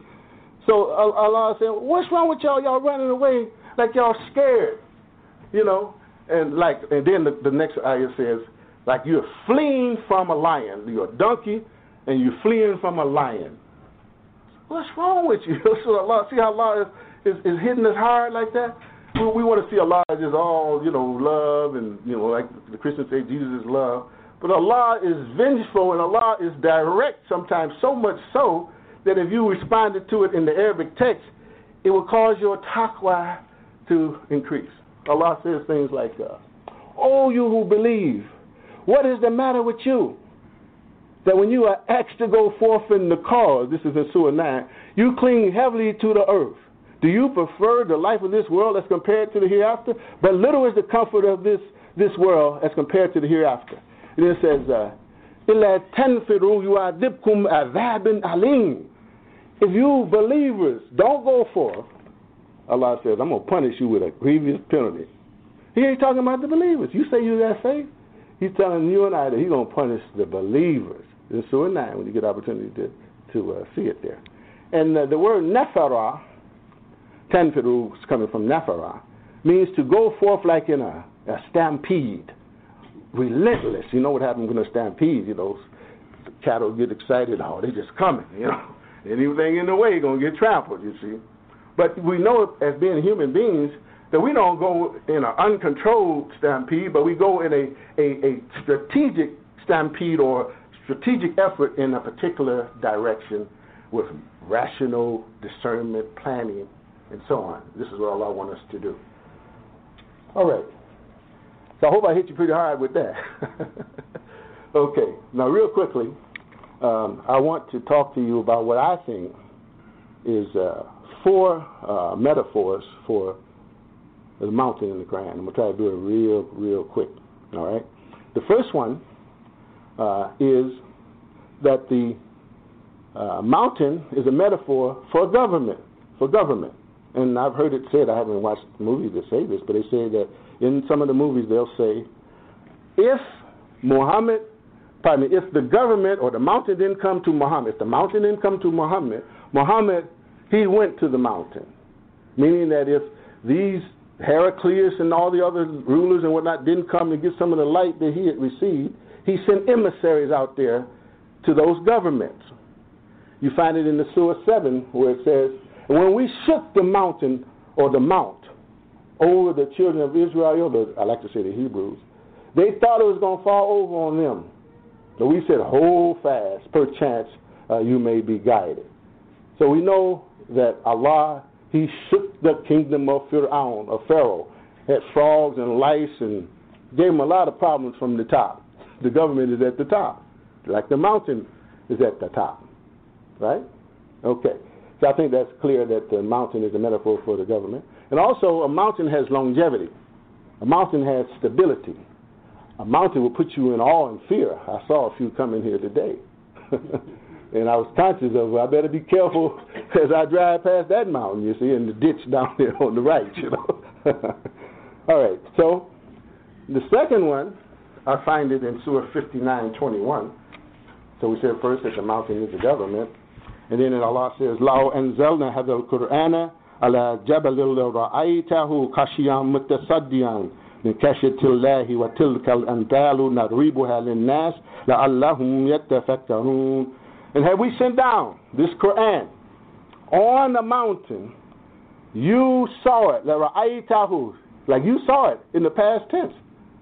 So Allah said, what's wrong with y'all? Y'all running away like y'all scared, you know. And like, and then the, the next ayah says, like you're fleeing from a lion. You're a donkey, and you're fleeing from a lion. What's wrong with you? So Allah, see how Allah is, is, is hitting us hard like that? We, we want to see Allah just all, you know, love, and, you know, like the Christians say, Jesus is love. But Allah is vengeful, and Allah is direct sometimes, so much so that if you responded to it in the Arabic text, it will cause your taqwa to increase. Allah says things like, uh, oh, you who believe, what is the matter with you? That when you are asked to go forth in the cause, this is in Surah nine, you cling heavily to the earth. Do you prefer the life of this world as compared to the hereafter? But little is the comfort of this, this world as compared to the hereafter. And it says, إِلَّا تَنْفِرُوا يُعَذِبْكُمْ عَذَابٍ أَلِيمٍ. If you believers don't go forth, Allah says, I'm going to punish you with a grievous penalty. He ain't talking about the believers. You say you have faith, he's telling you and I that he's going to punish the believers. In Surah nine, when you get the opportunity to, to uh, see it there. And uh, the word nafara, tanfiru, is coming from nafara, means to go forth like in a, a stampede, relentless. You know what happens when a stampede, you know, cattle get excited, oh, they just coming, you know. Anything in the way going to get trampled, you see. But we know as being human beings that we don't go in an uncontrolled stampede, but we go in a, a, a strategic stampede or strategic effort in a particular direction with rational discernment, planning, and so on. This is what Allah wants us to do. All right. So I hope I hit you pretty hard with that. Okay. Now, real quickly, um, I want to talk to you about what I think is uh, four uh, metaphors for the mountain in the Quran. I'm going to try to do it real, real quick. All right. The first one uh, is that the uh, mountain is a metaphor for government, for government. And I've heard it said, I haven't watched movies that say this, but they say that in some of the movies they'll say, if Muhammad, pardon me, if the government or the mountain didn't come to Muhammad, if the mountain didn't come to Muhammad, Muhammad, he went to the mountain. Meaning that if these Heraclius and all the other rulers and whatnot didn't come to get some of the light that he had received, he sent emissaries out there to those governments. You find it in the Surah seven where it says, when we shook the mountain or the mount over the children of Israel, or I like to say the Hebrews, they thought it was going to fall over on them. So we said, hold fast, perchance uh, you may be guided. So we know that Allah, he shook the kingdom of Fir'aun, of Pharaoh, had frogs and lice and gave him a lot of problems from the top. The government is at the top, like the mountain is at the top, right? Okay. So I think that's clear that the mountain is a metaphor for the government. And also, a mountain has longevity. A mountain has stability. A mountain will put you in awe and fear. I saw a few coming here today. And I was conscious of, I better be careful as I drive past that mountain, you see, in the ditch down there on the right, you know. All right, so the second one, I find it in Surah fifty-nine twenty-one. So we said first that the mountain is the government. And then Allah says, لَوْ أَنزَلْنَا هَذَا الْقُرْآنَ عَلَى جَبَلٍ لَرَأَيْتَهُ خَاشِعًا مُتَصَدِّعًا مِنْ خَشْيَةِ اللَّهِ وَتِلْكَ الْأَمْثَالُ نَضْرِبُهَا لِلنَّاسِ لَعَلَّهُمْ يَتَفَكَّرُونَ. And have we sent down this Quran on the mountain, you saw it, لَرَأَيْتَهُ, like you saw it in the past tense.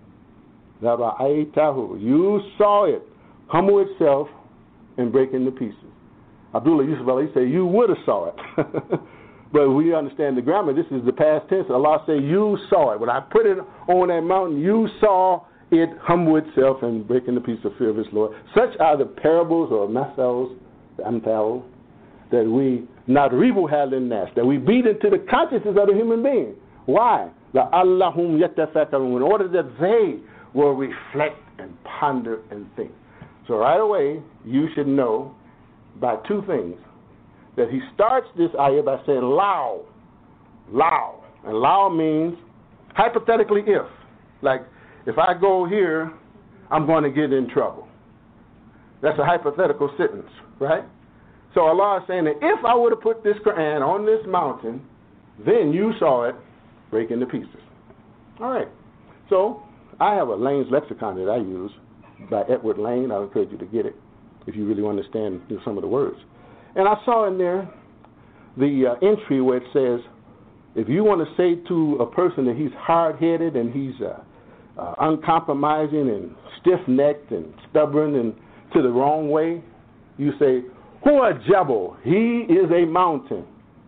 لَرَأَيْتَهُ, you saw it humble itself and break into pieces. Abdullah Yusuf Ali say, you would have saw it. But we understand the grammar. This is the past tense. Allah say, you saw it. When I put it on that mountain, you saw it humble itself and break into pieces of fear of its Lord. Such are the parables or masals, the amthal, that we not rebu halin nas, that we beat into the consciousness of the human being. Why? لَعَلَّهُمْ يَتَفَكَّرُونَ, in order that they will reflect and ponder and think. So right away, you should know by two things. That he starts this ayah by saying, lao, lao. And lao means hypothetically if. Like, if I go here, I'm going to get in trouble. That's a hypothetical sentence, right? So Allah is saying that if I would have put this Quran on this mountain, then you saw it break into pieces. All right. So I have a Lane's Lexicon that I use by Edward Lane. I encourage you to get it if you really understand, you know, some of the words. And I saw in there the uh, entry where it says, if you want to say to a person that he's hard-headed and he's uh, uh, uncompromising and stiff-necked and stubborn and to the wrong way, you say, Huwa Jabal, he is a mountain.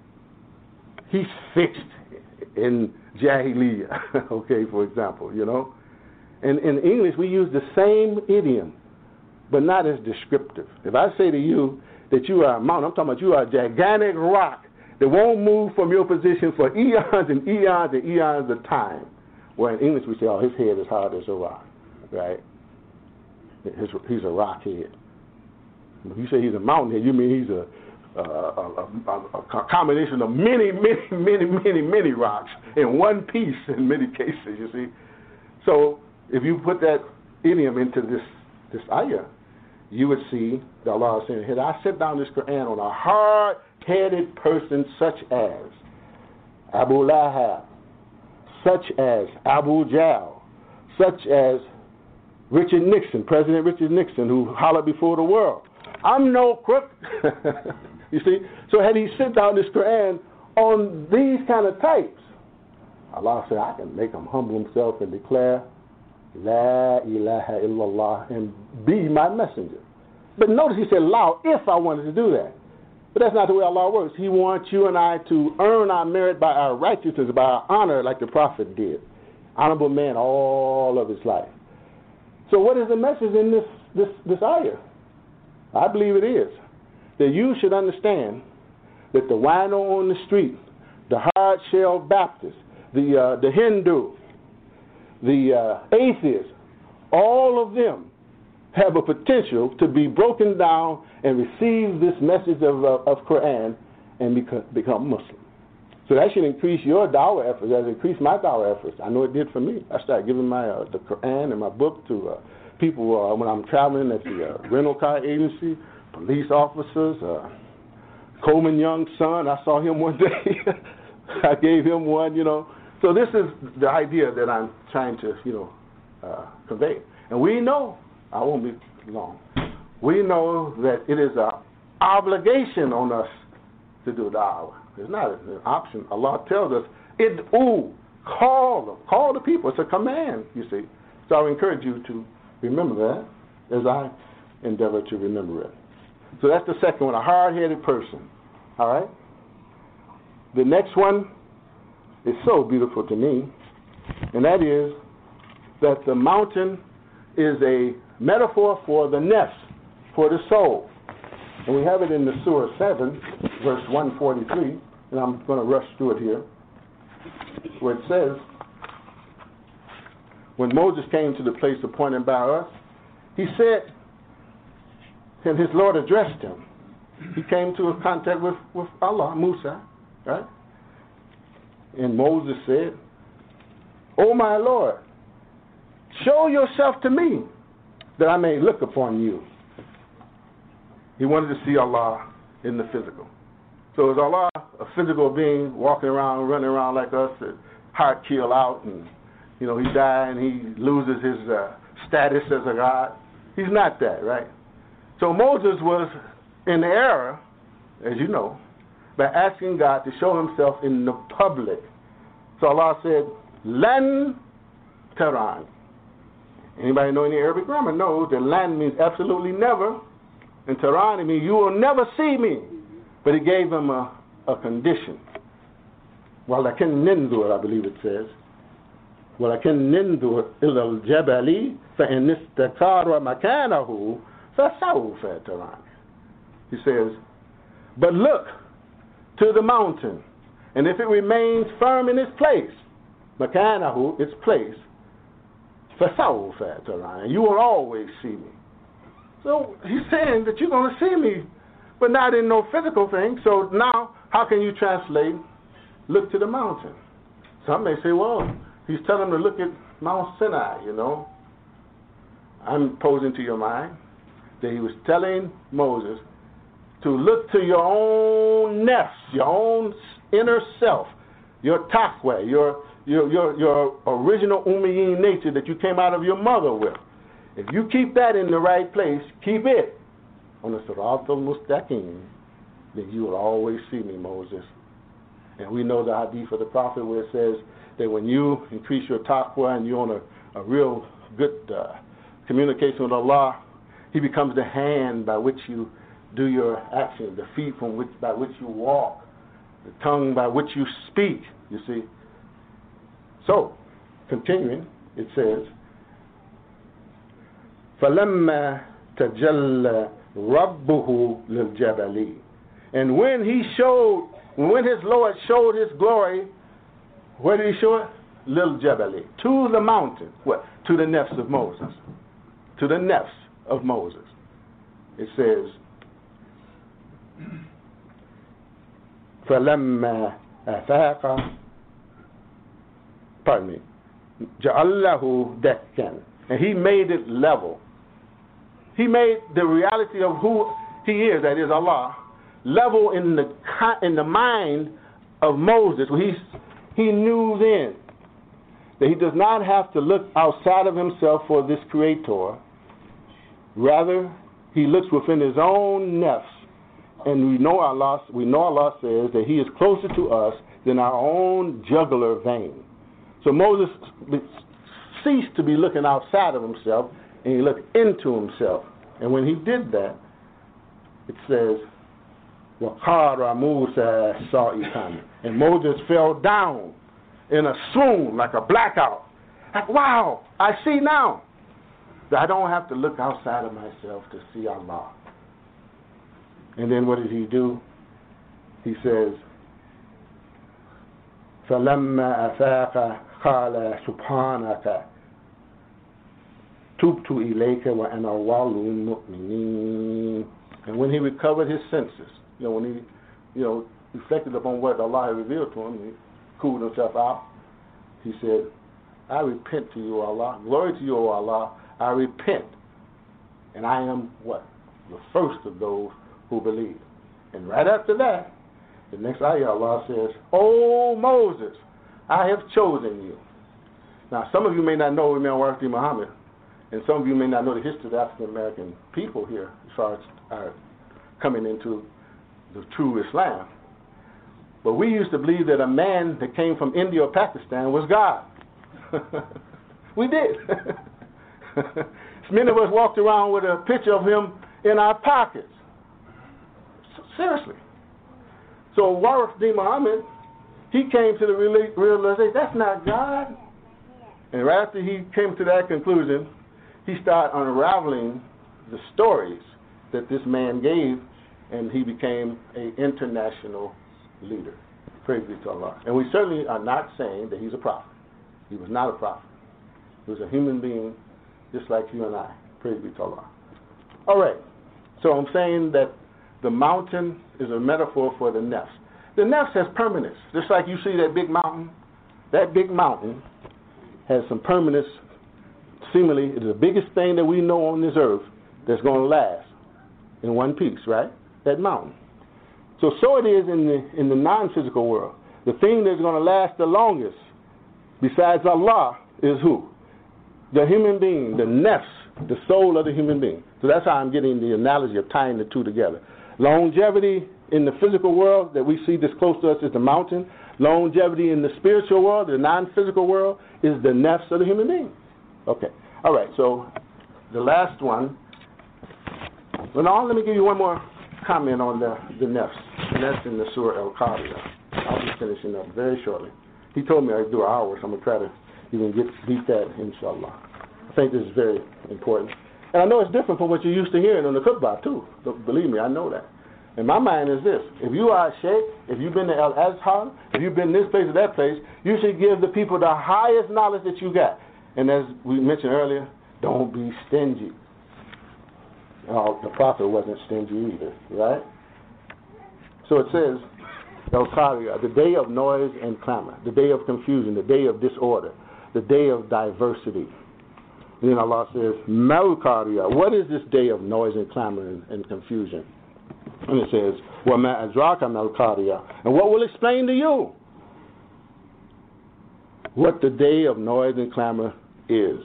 He's fixed in Jahiliyyah, okay, for example, you know. And in English, we use the same idiom, but not as descriptive. If I say to you that you are a mountain, I'm talking about you are a gigantic rock that won't move from your position for eons and eons and eons of time. Well, in English, we say, oh, his head is hard as a rock, right? His, he's a rock head. If you say he's a mountain head, you mean he's a, a, a, a, a combination of many, many, many, many, many rocks in one piece in many cases, you see. So if you put that idiom into this, this ayah, you would see that Allah is saying, here, I set down this Quran on a hard-headed person such as Abu Lahab, such as Abu Jahl, such as Richard Nixon, President Richard Nixon, who hollered before the world, I'm no crook. You see? So had he sent down this Quran on these kind of types, Allah said, I can make him humble himself and declare, La ilaha illallah, and be my messenger. But notice he said, La, if I wanted to do that. But that's not the way Allah works. He wants you and I to earn our merit by our righteousness, by our honor, like the Prophet did. Honorable man all of his life. So what is the message in this, this, this ayah? I believe it is that you should understand that the wino on the street, the hard-shell Baptist, the, uh, the Hindu, the uh, atheists, all of them have a potential to be broken down and receive this message of, uh, of Quran and become, become Muslim. So that should increase your dawah efforts, as it increased my dawah efforts. I know it did for me. I started giving my uh, the Quran and my book to uh, people uh, when I'm traveling at the uh, rental car agency, police officers, uh, Coleman Young's son. I saw him one day. I gave him one, you know. So this is the idea that I'm trying to, you know, uh, convey. And we know, I won't be long, we know that it is an obligation on us to do da'wah. It's not an option. Allah tells us, id'u, call them, call the people. It's a command, you see. So I encourage you to remember that as I endeavor to remember it. So that's the second one, a hard-headed person. All right? The next one is so beautiful to me, and that is that the mountain is a metaphor for the nefs, for the soul. And we have it in the Surah seven, verse one forty-three, and I'm going to rush through it here, where it says, when Moses came to the place appointed by us, he said, and his Lord addressed him. He came to a contact with, with Allah, Musa, right? And Moses said, O my Lord, show yourself to me that I may look upon you. He wanted to see Allah in the physical. So is Allah a physical being walking around, running around like us, heart kill out, and you know, he died and he loses his uh, status as a God? He's not that, right? So Moses was in error, as you know, by asking God to show himself in the public. So Allah said, Lan Taran. Anybody know any Arabic grammar knows that Lan means absolutely never, and Taran means you will never see me. But he gave him a, a condition. وَلَكِنْ نِنْظُرْ, I believe it says. وَلَكِنْ نِنْظُرْ إِلَى الْجَبَلِ فَإِنْ اسْتَقَرَّ مَكَانَهُ فَسَوْفَ تَرَانِ. He says, but look to the mountain, and if it remains firm in its place, makanahu, its place, fasawfa tarani, and you will always see me. So he's saying that you're going to see me, but not in no physical thing. So now, how can you translate, look to the mountain? Some may say, well, he's telling them to look at Mount Sinai, you know. I'm posing to your mind that he was telling Moses to look to your own nefs, your own inner self, your taqwa, your your your, your original Umayyin nature that you came out of your mother with. If you keep that in the right place, keep it on the Sirat al-Mustaqim, then you will always see me, Moses. And we know the hadith of the Prophet where it says that when you increase your taqwa and you're on a, a real good uh, communication with Allah, he becomes the hand by which you do your action, the feet from which by which you walk, the tongue by which you speak, you see. So, continuing, it says, فَلَمَّا تَجَلَّى رَبُّهُ لِلْجَبَلِ. And when he showed, when his Lord showed his glory, where did he show it? لِلْجَبَلِ. To the mountain. What? To the nefs of Moses. To the nefs of Moses. It says, فَلَمَّا أَفَاقَ, pardon me, جَعَلَّهُ دَكًّا. And he made it level. He made the reality of who he is, that is Allah, level in the in the mind of Moses. He, he knew then that he does not have to look outside of himself for this creator. Rather, he looks within his own nefs. And we know Allah, we know Allah says that he is closer to us than our own jugular vein. So Moses ceased to be looking outside of himself, and he looked into himself. And when he did that, it says, وَقَارَ مُوسَى صَائِقًا. And Moses fell down in a swoon, like a blackout. Like, wow, I see now that I don't have to look outside of myself to see Allah. And then what did he do? He says, فَلَمَّا أَفَاقَ قَالَ سُبْحَانَكَ تُبْتُ إِلَيْكَ وَأَنَا أَوَّلُ الْمُؤْمِنِينَ. And when he recovered his senses, you know, when he, you know, reflected upon what Allah had revealed to him, he cooled himself out. He said, I repent to you, Allah. Glory to you, O Allah. I repent. And I am what? The first of those who believe. And right after that, the next ayah, Allah says, O Moses, I have chosen you. Now, some of you may not know Imam Wardi Muhammad, and some of you may not know the history of the African American people here as far as our coming into the true Islam. But we used to believe that a man that came from India or Pakistan was God. We did. Many of us walked around with a picture of him in our pockets. Seriously. So Wardi Muhammad, he came to the realization, that's not God. And right after he came to that conclusion, he started unraveling the stories that this man gave, and he became an international leader. Praise be to Allah. And we certainly are not saying that he's a prophet. He was not a prophet. He was a human being just like you and I. Praise be to Allah. All right. So I'm saying that the mountain is a metaphor for the nefs. The nefs has permanence. Just like you see that big mountain, that big mountain has some permanence. Seemingly, it is the biggest thing that we know on this earth that's going to last in one piece, right? That mountain. So, so it is in the in the non-physical world. The thing that's going to last the longest, besides Allah, is who? The human being, the nefs, the soul of the human being. So that's how I'm getting the analogy of tying the two together. Longevity in the physical world that we see this close to us is the mountain. Longevity in the spiritual world, the non-physical world, is the nefs of the human being. Okay. All right. So the last one. Well, now let me give you one more comment on the, the nefs. And that's in the Surah Al-Qadiyah. I'll be finishing up very shortly. He told me I'd do an hour, so I'm going to try to even get beat that, inshallah. I think this is very important. And I know it's different from what you're used to hearing on the khutbah, too. Believe me, I know that. in my mind is this: if you are a sheikh, if you've been to Al Azhar, if you've been this place or that place, you should give the people the highest knowledge that you got. And as we mentioned earlier, don't be stingy. Oh, the Prophet wasn't stingy either, right? So it says, Al-Qariya, the day of noise and clamor, the day of confusion, the day of disorder, the day of diversity. And then Allah says, Mal-Qariya, what is this day of noise and clamor and, and confusion? And it says, وَمَا أَدْرَاكَ مَا-Qariya, and what will explain to you what the day of noise and clamor is.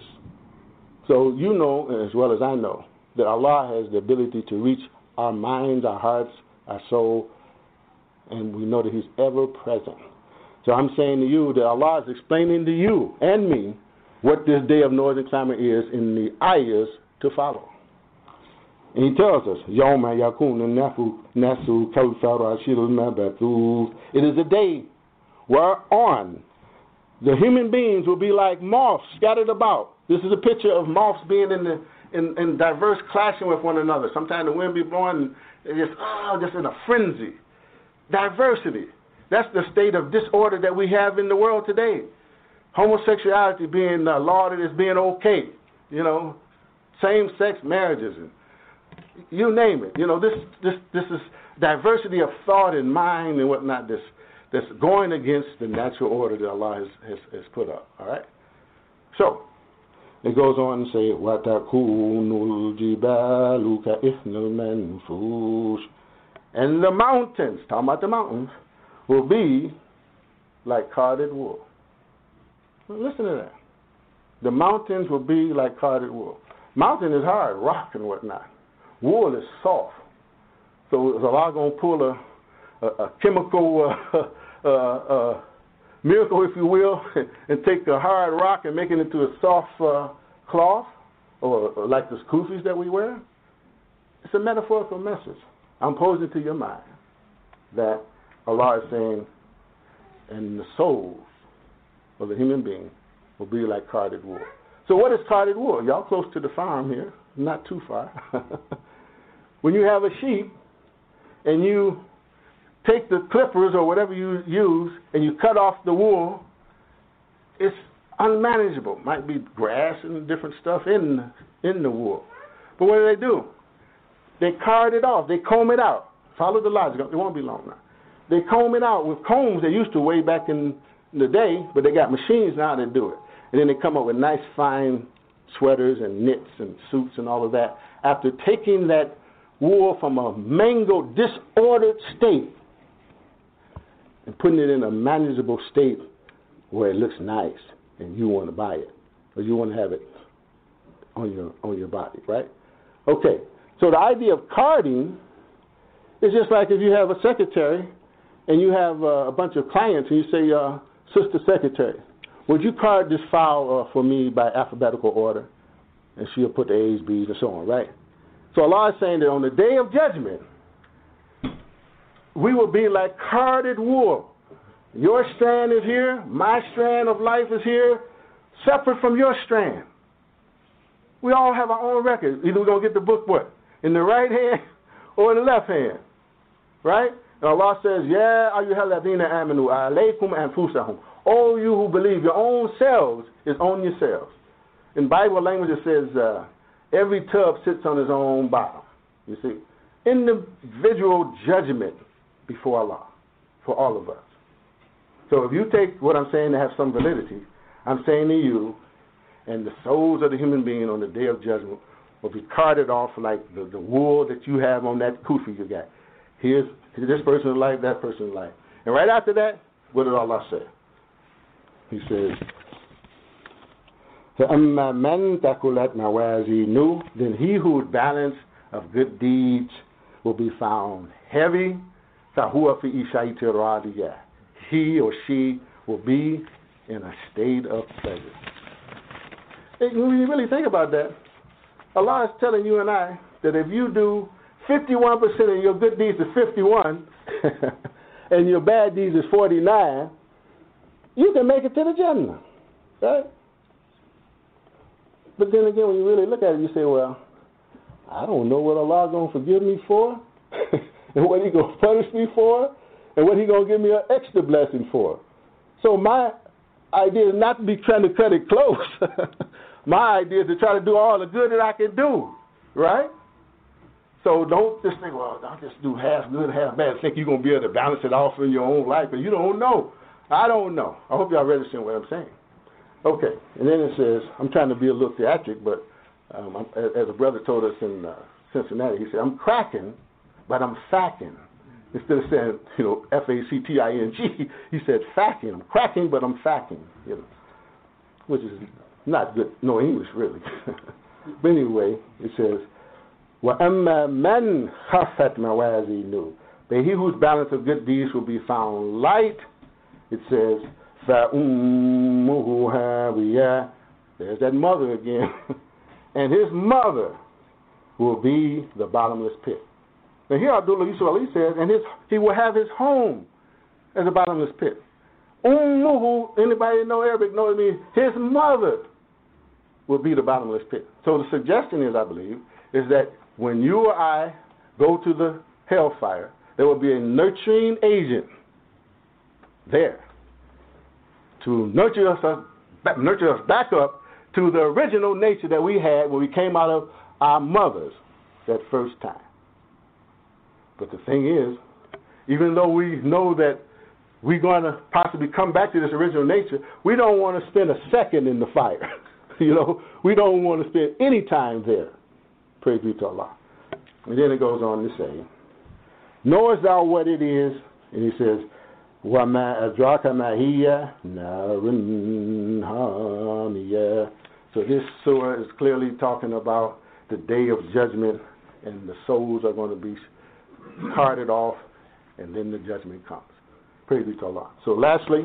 So you know as well as I know that Allah has the ability to reach our minds, our hearts, our soul, and we know that He's ever present. So I'm saying to you that Allah is explaining to you and me what this day of noise and clamor is in the ayahs to follow. And He tells us, يَوْمَ يَكُونُ النَّاسُ كَالْفَرَاشِ الْمَبَثُوثِ. It is a day whereon the human beings will be like moths scattered about. This is a picture of moths being in the in, in diverse clashing with one another. Sometimes the wind be blowing, and just oh, just in a frenzy. Diversity. That's the state of disorder that we have in the world today. Homosexuality being uh, lauded as being okay. You know, same-sex marriages, and you name it. You know, this this this is diversity of thought and mind and whatnot. This that's going against the natural order that Allah has has, has put up. All right. So it goes on to say, وَتَكُونُ الْجِبَالُ كَإِثْنِ الْمَنْفُوشِ. And the mountains, talking about the mountains, will be like carded wool. Listen to that. The mountains will be like carded wool. Mountain is hard, rock and whatnot. Wool is soft. So is Allah going to pull a, a, a chemical uh, uh, uh, miracle, if you will, and take a hard rock and make it into a soft uh, cloth, or, or like the kufis that we wear? It's a metaphorical message. I'm posing to your mind that Allah is saying, and the souls of the human being will be like carded wool. So what is carded wool? Y'all close to the farm here, not too far. When you have a sheep and you take the clippers or whatever you use and you cut off the wool, it's unmanageable. Might be grass and different stuff in in the wool. But what do they do? They card it off. They comb it out. Follow the logic. It won't be long now. They comb it out with combs they used to way back in the day, but they got machines now that do it. And then they come up with nice fine sweaters and knits and suits and all of that after taking that wool from a mangled, disordered state and putting it in a manageable state where it looks nice and you want to buy it or you want to have it on your on your body, right? Okay, so the idea of carding is just like if you have a secretary and you have uh, a bunch of clients and you say, uh, Sister Secretary, would you card this file uh, for me by alphabetical order? And she'll put the A's, B's, and so on, right? So Allah is saying that on the day of judgment, we will be like carded wool. Your strand is here, my strand of life is here, separate from your strand. We all have our own record. Either we're going to get the book, what, in the right hand or in the left hand, right? And Allah says, Ya ayyuhalladhina amanu alaykum anfusahum. All you who believe, your own selves is on yourselves. In Bible language it says, uh, every tub sits on his own bottom. You see, individual judgment before Allah for all of us. So if you take what I'm saying to have some validity, I'm saying to you, and the souls of the human being on the day of judgment will be carted off like the, the wool that you have on that kufi you got. Here's this person's life, that person's life. And right after that, what did Allah say? He says, فَأَمَّا مَنْ تَقُلَتْ مَوَازِينُهُ, then he whose balance of good deeds will be found heavy, فَهُوَ فِي عِيشَةٍ رَاضِيَةٍ, he or she will be in a state of pleasure. And when you really think about that, Allah is telling you and I that if you do fifty-one percent of your good deeds is fifty-one, and your bad deeds is forty-nine, you can make it to the Jannah, right? But then again, when you really look at it, you say, well, I don't know what Allah is going to forgive me for. and what he going to punish me for, and what he going to give me an extra blessing for. So my idea is not to be trying to cut it close. My idea is to try to do all the good that I can do, right? So don't just think, well, I'll just do half good, half bad. Think you're going to be able to balance it off in your own life, but you don't know. I don't know. I hope y'all understand what I'm saying. Okay, and then it says, I'm trying to be a little theatric, but um, I'm, as a brother told us in uh, Cincinnati, he said, I'm cracking, but I'm facking. Instead of saying, you know, F A C T I N G, he said facking. I'm cracking, but I'm facking, you know, which is not good, no English, really. But anyway, it says, وَأَمَّا مَنْ خَفَّتْ مَوَازِينُهُ, but he whose balance of good deeds will be found light, it says, فَأُمُّهُ هَاوِيَةٌ, there's that mother again, and his mother will be the bottomless pit. Now here Abdullah Yusuf Ali says, and his, he will have his home as a bottomless pit. Ummuhu, anybody know Arabic knows me, his mother will be the bottomless pit. So the suggestion is, I believe, is that when you or I go to the hellfire, there will be a nurturing agent there to nurture us, nurture us back up to the original nature that we had when we came out of our mothers that first time. But the thing is, even though we know that we're going to possibly come back to this original nature, we don't want to spend a second in the fire. You know, we don't want to spend any time there. Praise be to Allah. And then it goes on to say, knowest thou what it is? And he says, وَمَا أَدْرَاكَ مَا هِيَ نَارٌ حَامِيَةٌ. So this surah is clearly talking about the day of judgment, and the souls are going to be carted off, and then the judgment comes. Praise be to Allah. So lastly,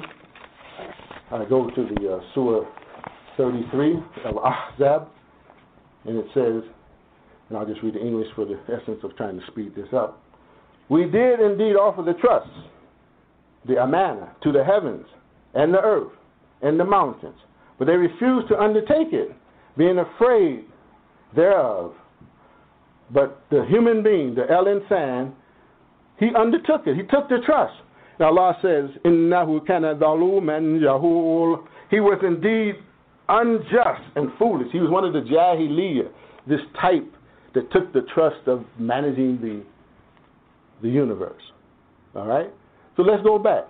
I go to the uh, Surah thirty-three, Al-Ahzab, and it says, and I'll just read the English for the essence of trying to speed this up. We did indeed offer the trust, the amana, to the heavens and the earth and the mountains, but they refused to undertake it, being afraid thereof. But the human being, the El-Insan, he undertook it. He took the trust. Now Allah says, إِنَّهُ كَانَ ظَلُومًا جَهُولًا. He was indeed unjust and foolish. He was one of the Jahiliyyah, this type that took the trust of managing the, the universe. All right? So let's go back.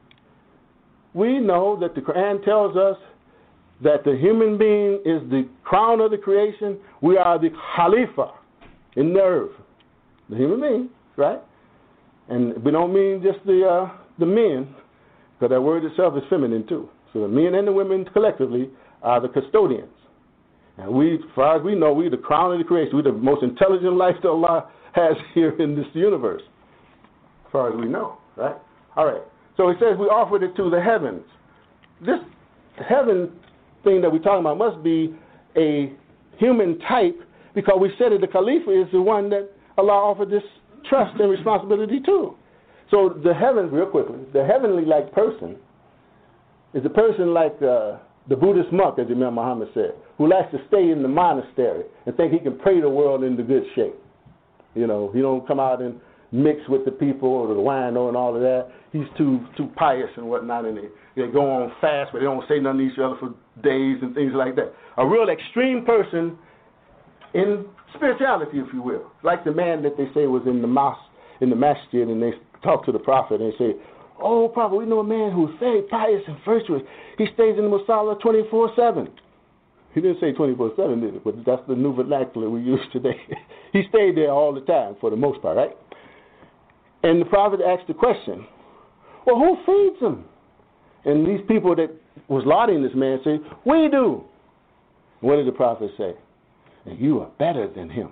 We know that the Quran tells us that the human being is the crown of the creation. We are the Khalifa in the earth. The human being, right? And we don't mean just the uh, the men, because that word itself is feminine too. So the men and the women collectively are the custodians. And we, as far as we know, we're the crown of the creation. We're the most intelligent life that Allah has here in this universe, as far as we know, right? All right. So it says we offered it to the heavens. This heaven thing that we're talking about must be a human type, because we said that the Khalifa is the one that Allah offered this trust and responsibility to. So the heavens, real quickly, the heavenly-like person is a person like uh, the Buddhist monk, as Imam Muhammad said, who likes to stay in the monastery and think he can pray the world into good shape. You know, he don't come out and mix with the people or the wino and all of that. He's too too pious and whatnot, and they, they go on fast, but they don't say nothing to each other for days and things like that. A real extreme person in spirituality, if you will, like the man that they say was in the mosque, in the masjid, and they talk to the Prophet and they say, "Oh, Prophet, we know a man who's very pious and virtuous. He stays in the Musalla twenty-four seven. He didn't say twenty-four seven, did he? But that's the new vernacular we use today. He stayed there all the time for the most part, right? And the Prophet asked the question, well, who feeds him? And these people that was lauding this man say, we do. What did the Prophet say? And you are better than him.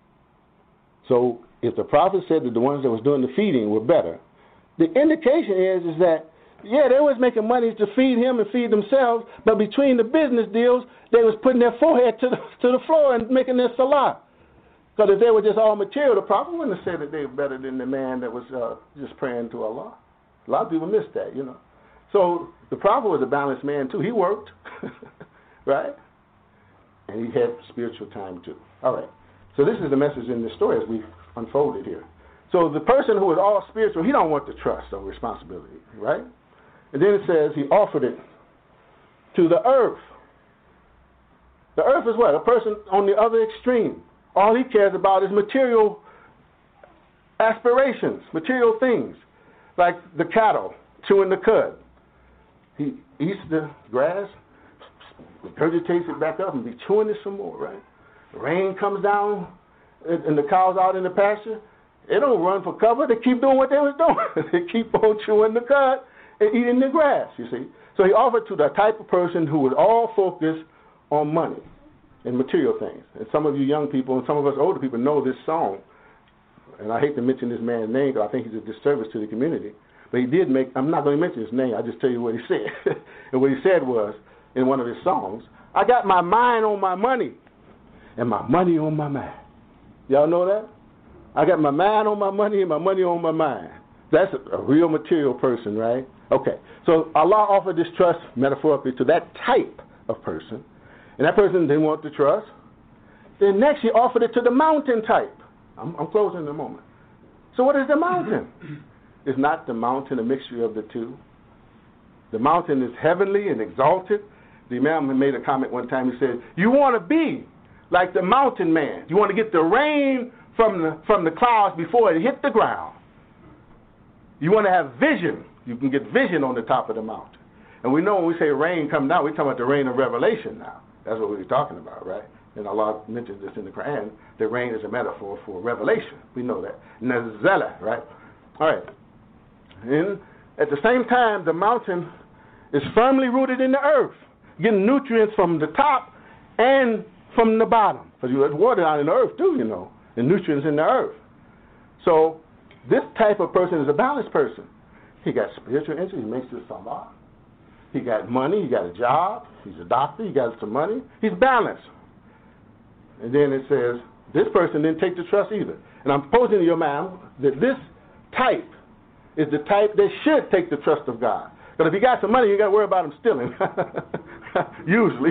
So if the Prophet said that the ones that was doing the feeding were better, the indication is, is that, yeah, they was making money to feed him and feed themselves, but between the business deals, they was putting their forehead to the, to the floor and making their salah. Because if they were just all material, the Prophet wouldn't have said that they were better than the man that was uh, just praying to Allah. A lot of people miss that, you know. So the Prophet was a balanced man, too. He worked, right? And he had spiritual time, too. All right. So this is the message in the story as we unfolded here. So the person who is all spiritual, he don't want the trust or responsibility, right? And then it says he offered it to the earth. The earth is what? A person on the other extreme. All he cares about is material aspirations, material things, like the cattle chewing the cud. He eats the grass, regurgitates it back up, and be chewing it some more, right? The rain comes down, and the cows out in the pasture. They don't run for cover. They keep doing what they was doing. They keep on chewing the cud and eating the grass, you see. So he offered to the type of person who was all focused on money and material things. And some of you young people and some of us older people know this song. And I hate to mention this man's name because I think he's a disservice to the community. But he did make, I'm not going to mention his name, I'll just tell you what he said. And what he said was, in one of his songs, I got my mind on my money and my money on my mind. Y'all know that? I got my mind on my money and my money on my mind. That's a, a real material person, right? Okay. So Allah offered this trust metaphorically to that type of person. And that person didn't want the trust. Then next he offered it to the mountain type. I'm, I'm closing in a moment. So what is the mountain? Is not the mountain a mixture of the two? The mountain is heavenly and exalted. The Imam made a comment one time. He said, you want to be like the mountain man. You want to get the rain from the, from the clouds before it hit the ground. You want to have vision. You can get vision on the top of the mountain. And we know when we say rain come down, we're talking about the rain of revelation now. That's what we're talking about, right? And Allah mentions this in the Quran. The rain is a metaphor for revelation. We know that. Nazala, right? All right. And at the same time, the mountain is firmly rooted in the earth, getting nutrients from the top and from the bottom. Because there's water down in the earth too, you know, and nutrients in the earth. So this type of person is a balanced person. He got spiritual interest. He makes this salah. He got money. He got a job. He's a doctor. He got some money. He's balanced. And then it says, this person didn't take the trust either. And I'm posing to your mind that this type is the type that should take the trust of God. Because if you got some money, you got to worry about him stealing. Usually.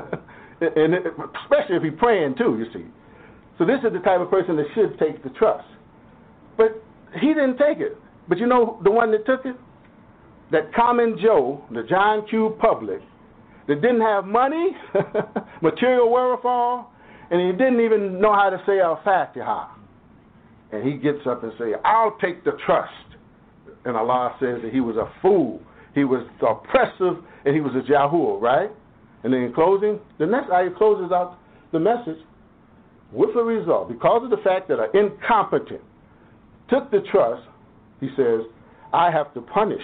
And it, especially if he's praying too, you see. So this is the type of person that should take the trust. But he didn't take it. But you know the one that took it? That common Joe, the John Q. Public, that didn't have money, material wherewithal, and he didn't even know how to say Al-Fatiha. And he gets up and says, I'll take the trust. And Allah says that he was a fool. He was oppressive, and he was a Jahul, right? And then in closing, the next ayah closes out the message with a result. Because of the fact that an incompetent took the trust, he says, I have to punish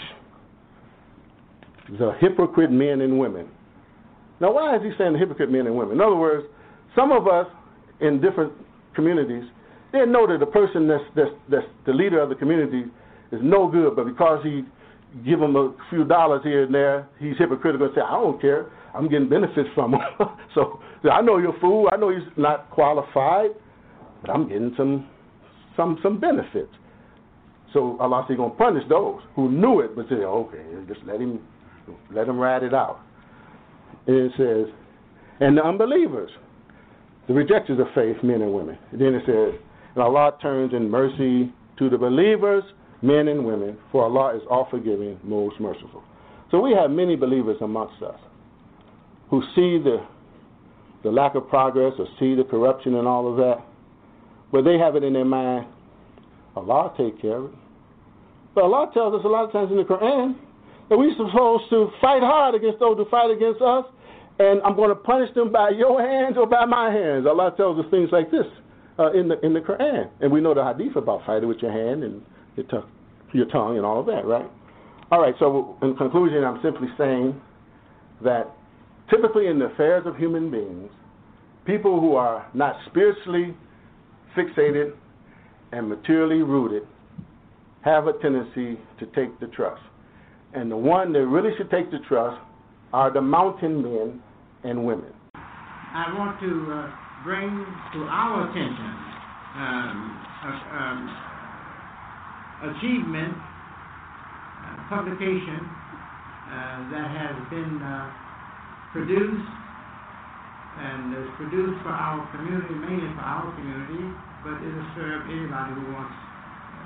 the hypocrite men and women. Now, why is he saying the hypocrite men and women? In other words, some of us in different communities, they know that the person that's, that's, that's the leader of the community is no good, but because he give him a few dollars here and there, he's hypocritical and say, I don't care. I'm getting benefits from him. So I know you're a fool. I know he's not qualified, but I'm getting some some some benefits. So Allah says he's going to punish those who knew it, but say, okay, just let him let him ride it out. And it says, and the unbelievers, the rejectors of faith, men and women. And then it says, and Allah turns in mercy to the believers, men and women, for Allah is all forgiving, most merciful. So we have many believers amongst us who see the the lack of progress or see the corruption and all of that, but they have it in their mind, Allah will take care of it. But Allah tells us a lot of times in the Quran that we're supposed to fight hard against those who fight against us, and I'm going to punish them by your hands or by my hands. Allah tells us things like this uh, in the in the Quran. And we know the hadith about fighting with your hand and your, t- your tongue and all of that, right? All right, so in conclusion, I'm simply saying that typically in the affairs of human beings, people who are not spiritually fixated and materially rooted have a tendency to take the trust. And the one that really should take the trust are the mountain men and women. I want to uh, bring to our attention um, a, um, achievement, uh, publication uh, that has been uh, produced and is produced for our community, mainly for our community, but it will serve anybody who wants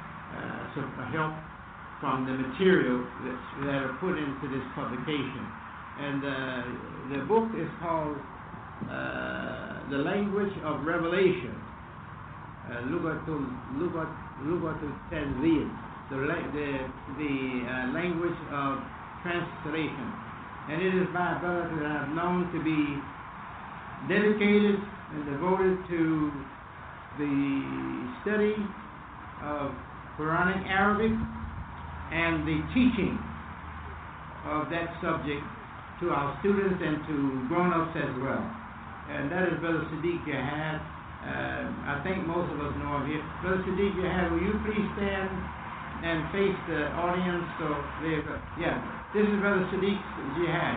some help from the material that, that are put into this publication. And uh, the book is called uh, The Language of Revelation. Lugatul Lugat Lugatul Tanzil, the the the uh, language of translation, and it is by a brother that I've known to be dedicated and devoted to the study of Quranic Arabic and the teaching of that subject to our students and to grown-ups as well. And that is Brother Sadiq Jihad. Uh, I think most of us know him here. Brother Sadiq Jihad, will you please stand and face the audience? So, they, uh, yeah, this is Brother Sadiq Jihad.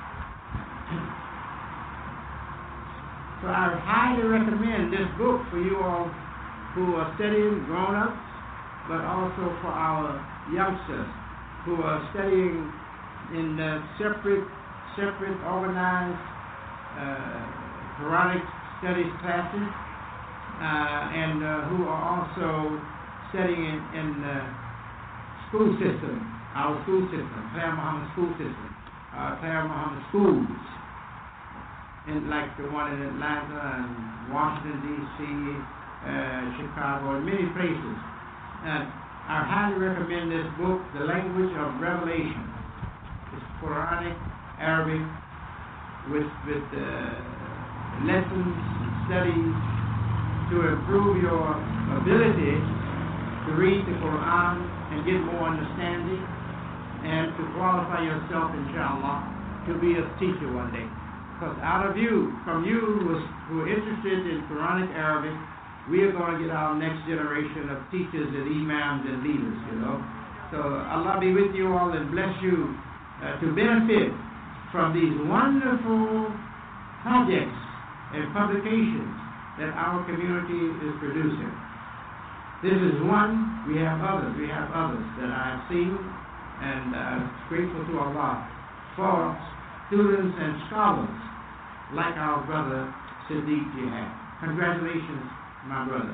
So I highly recommend this book for you all who are studying grown-ups, but also for our youngsters who are studying in uh, separate, separate organized uh, Quranic studies classes. Uh, and uh, who are also studying in, in uh, school system, our school system, Claire Muhammad school system, uh, Claire Muhammad schools, in, like the one in Atlanta and Washington, D C, uh, Chicago, and many places. And I highly recommend this book, The Language of Revelation. It's Quranic, Arabic, with, with uh, lessons, studies, to improve your ability to read the Quran and get more understanding, and to qualify yourself, inshallah, to be a teacher one day. Because out of you, from you who are interested in Quranic Arabic, we are going to get our next generation of teachers and imams and leaders, you know. So Allah be with you all and bless you uh, to benefit from these wonderful projects and publications that our community is producing. This is one, we have others, we have others that I have seen, and uh, grateful to Allah for students and scholars like our brother Sadiq Jihad. Congratulations, my brother.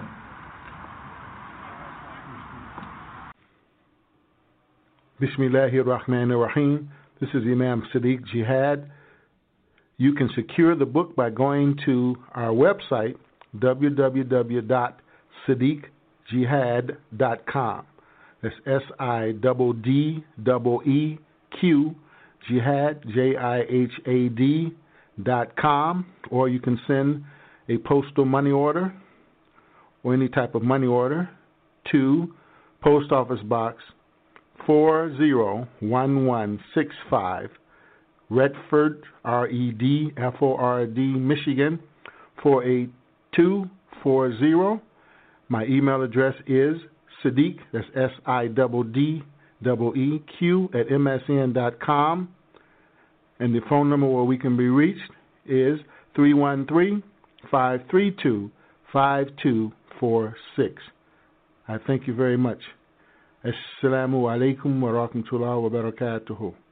Bismillahir Rahmanir Rahim. This is Imam Sadiq Jihad. You can secure the book by going to our website, w w w dot sadiq jihad dot com. That's S I D D E E Q, Jihad, J I H A D, dot com. Or you can send a postal money order or any type of money order to Post Office Box four zero one one six five, Redford, R E D F O R D, Michigan, four eight two four zero. My email address is Sadiq, that's S I D D E E Q, at M S N dot com. And the phone number where we can be reached is three one three, five three two, five two four six. I thank you very much. Assalamu alaikum wa rahmatullahi wa barakatuhu.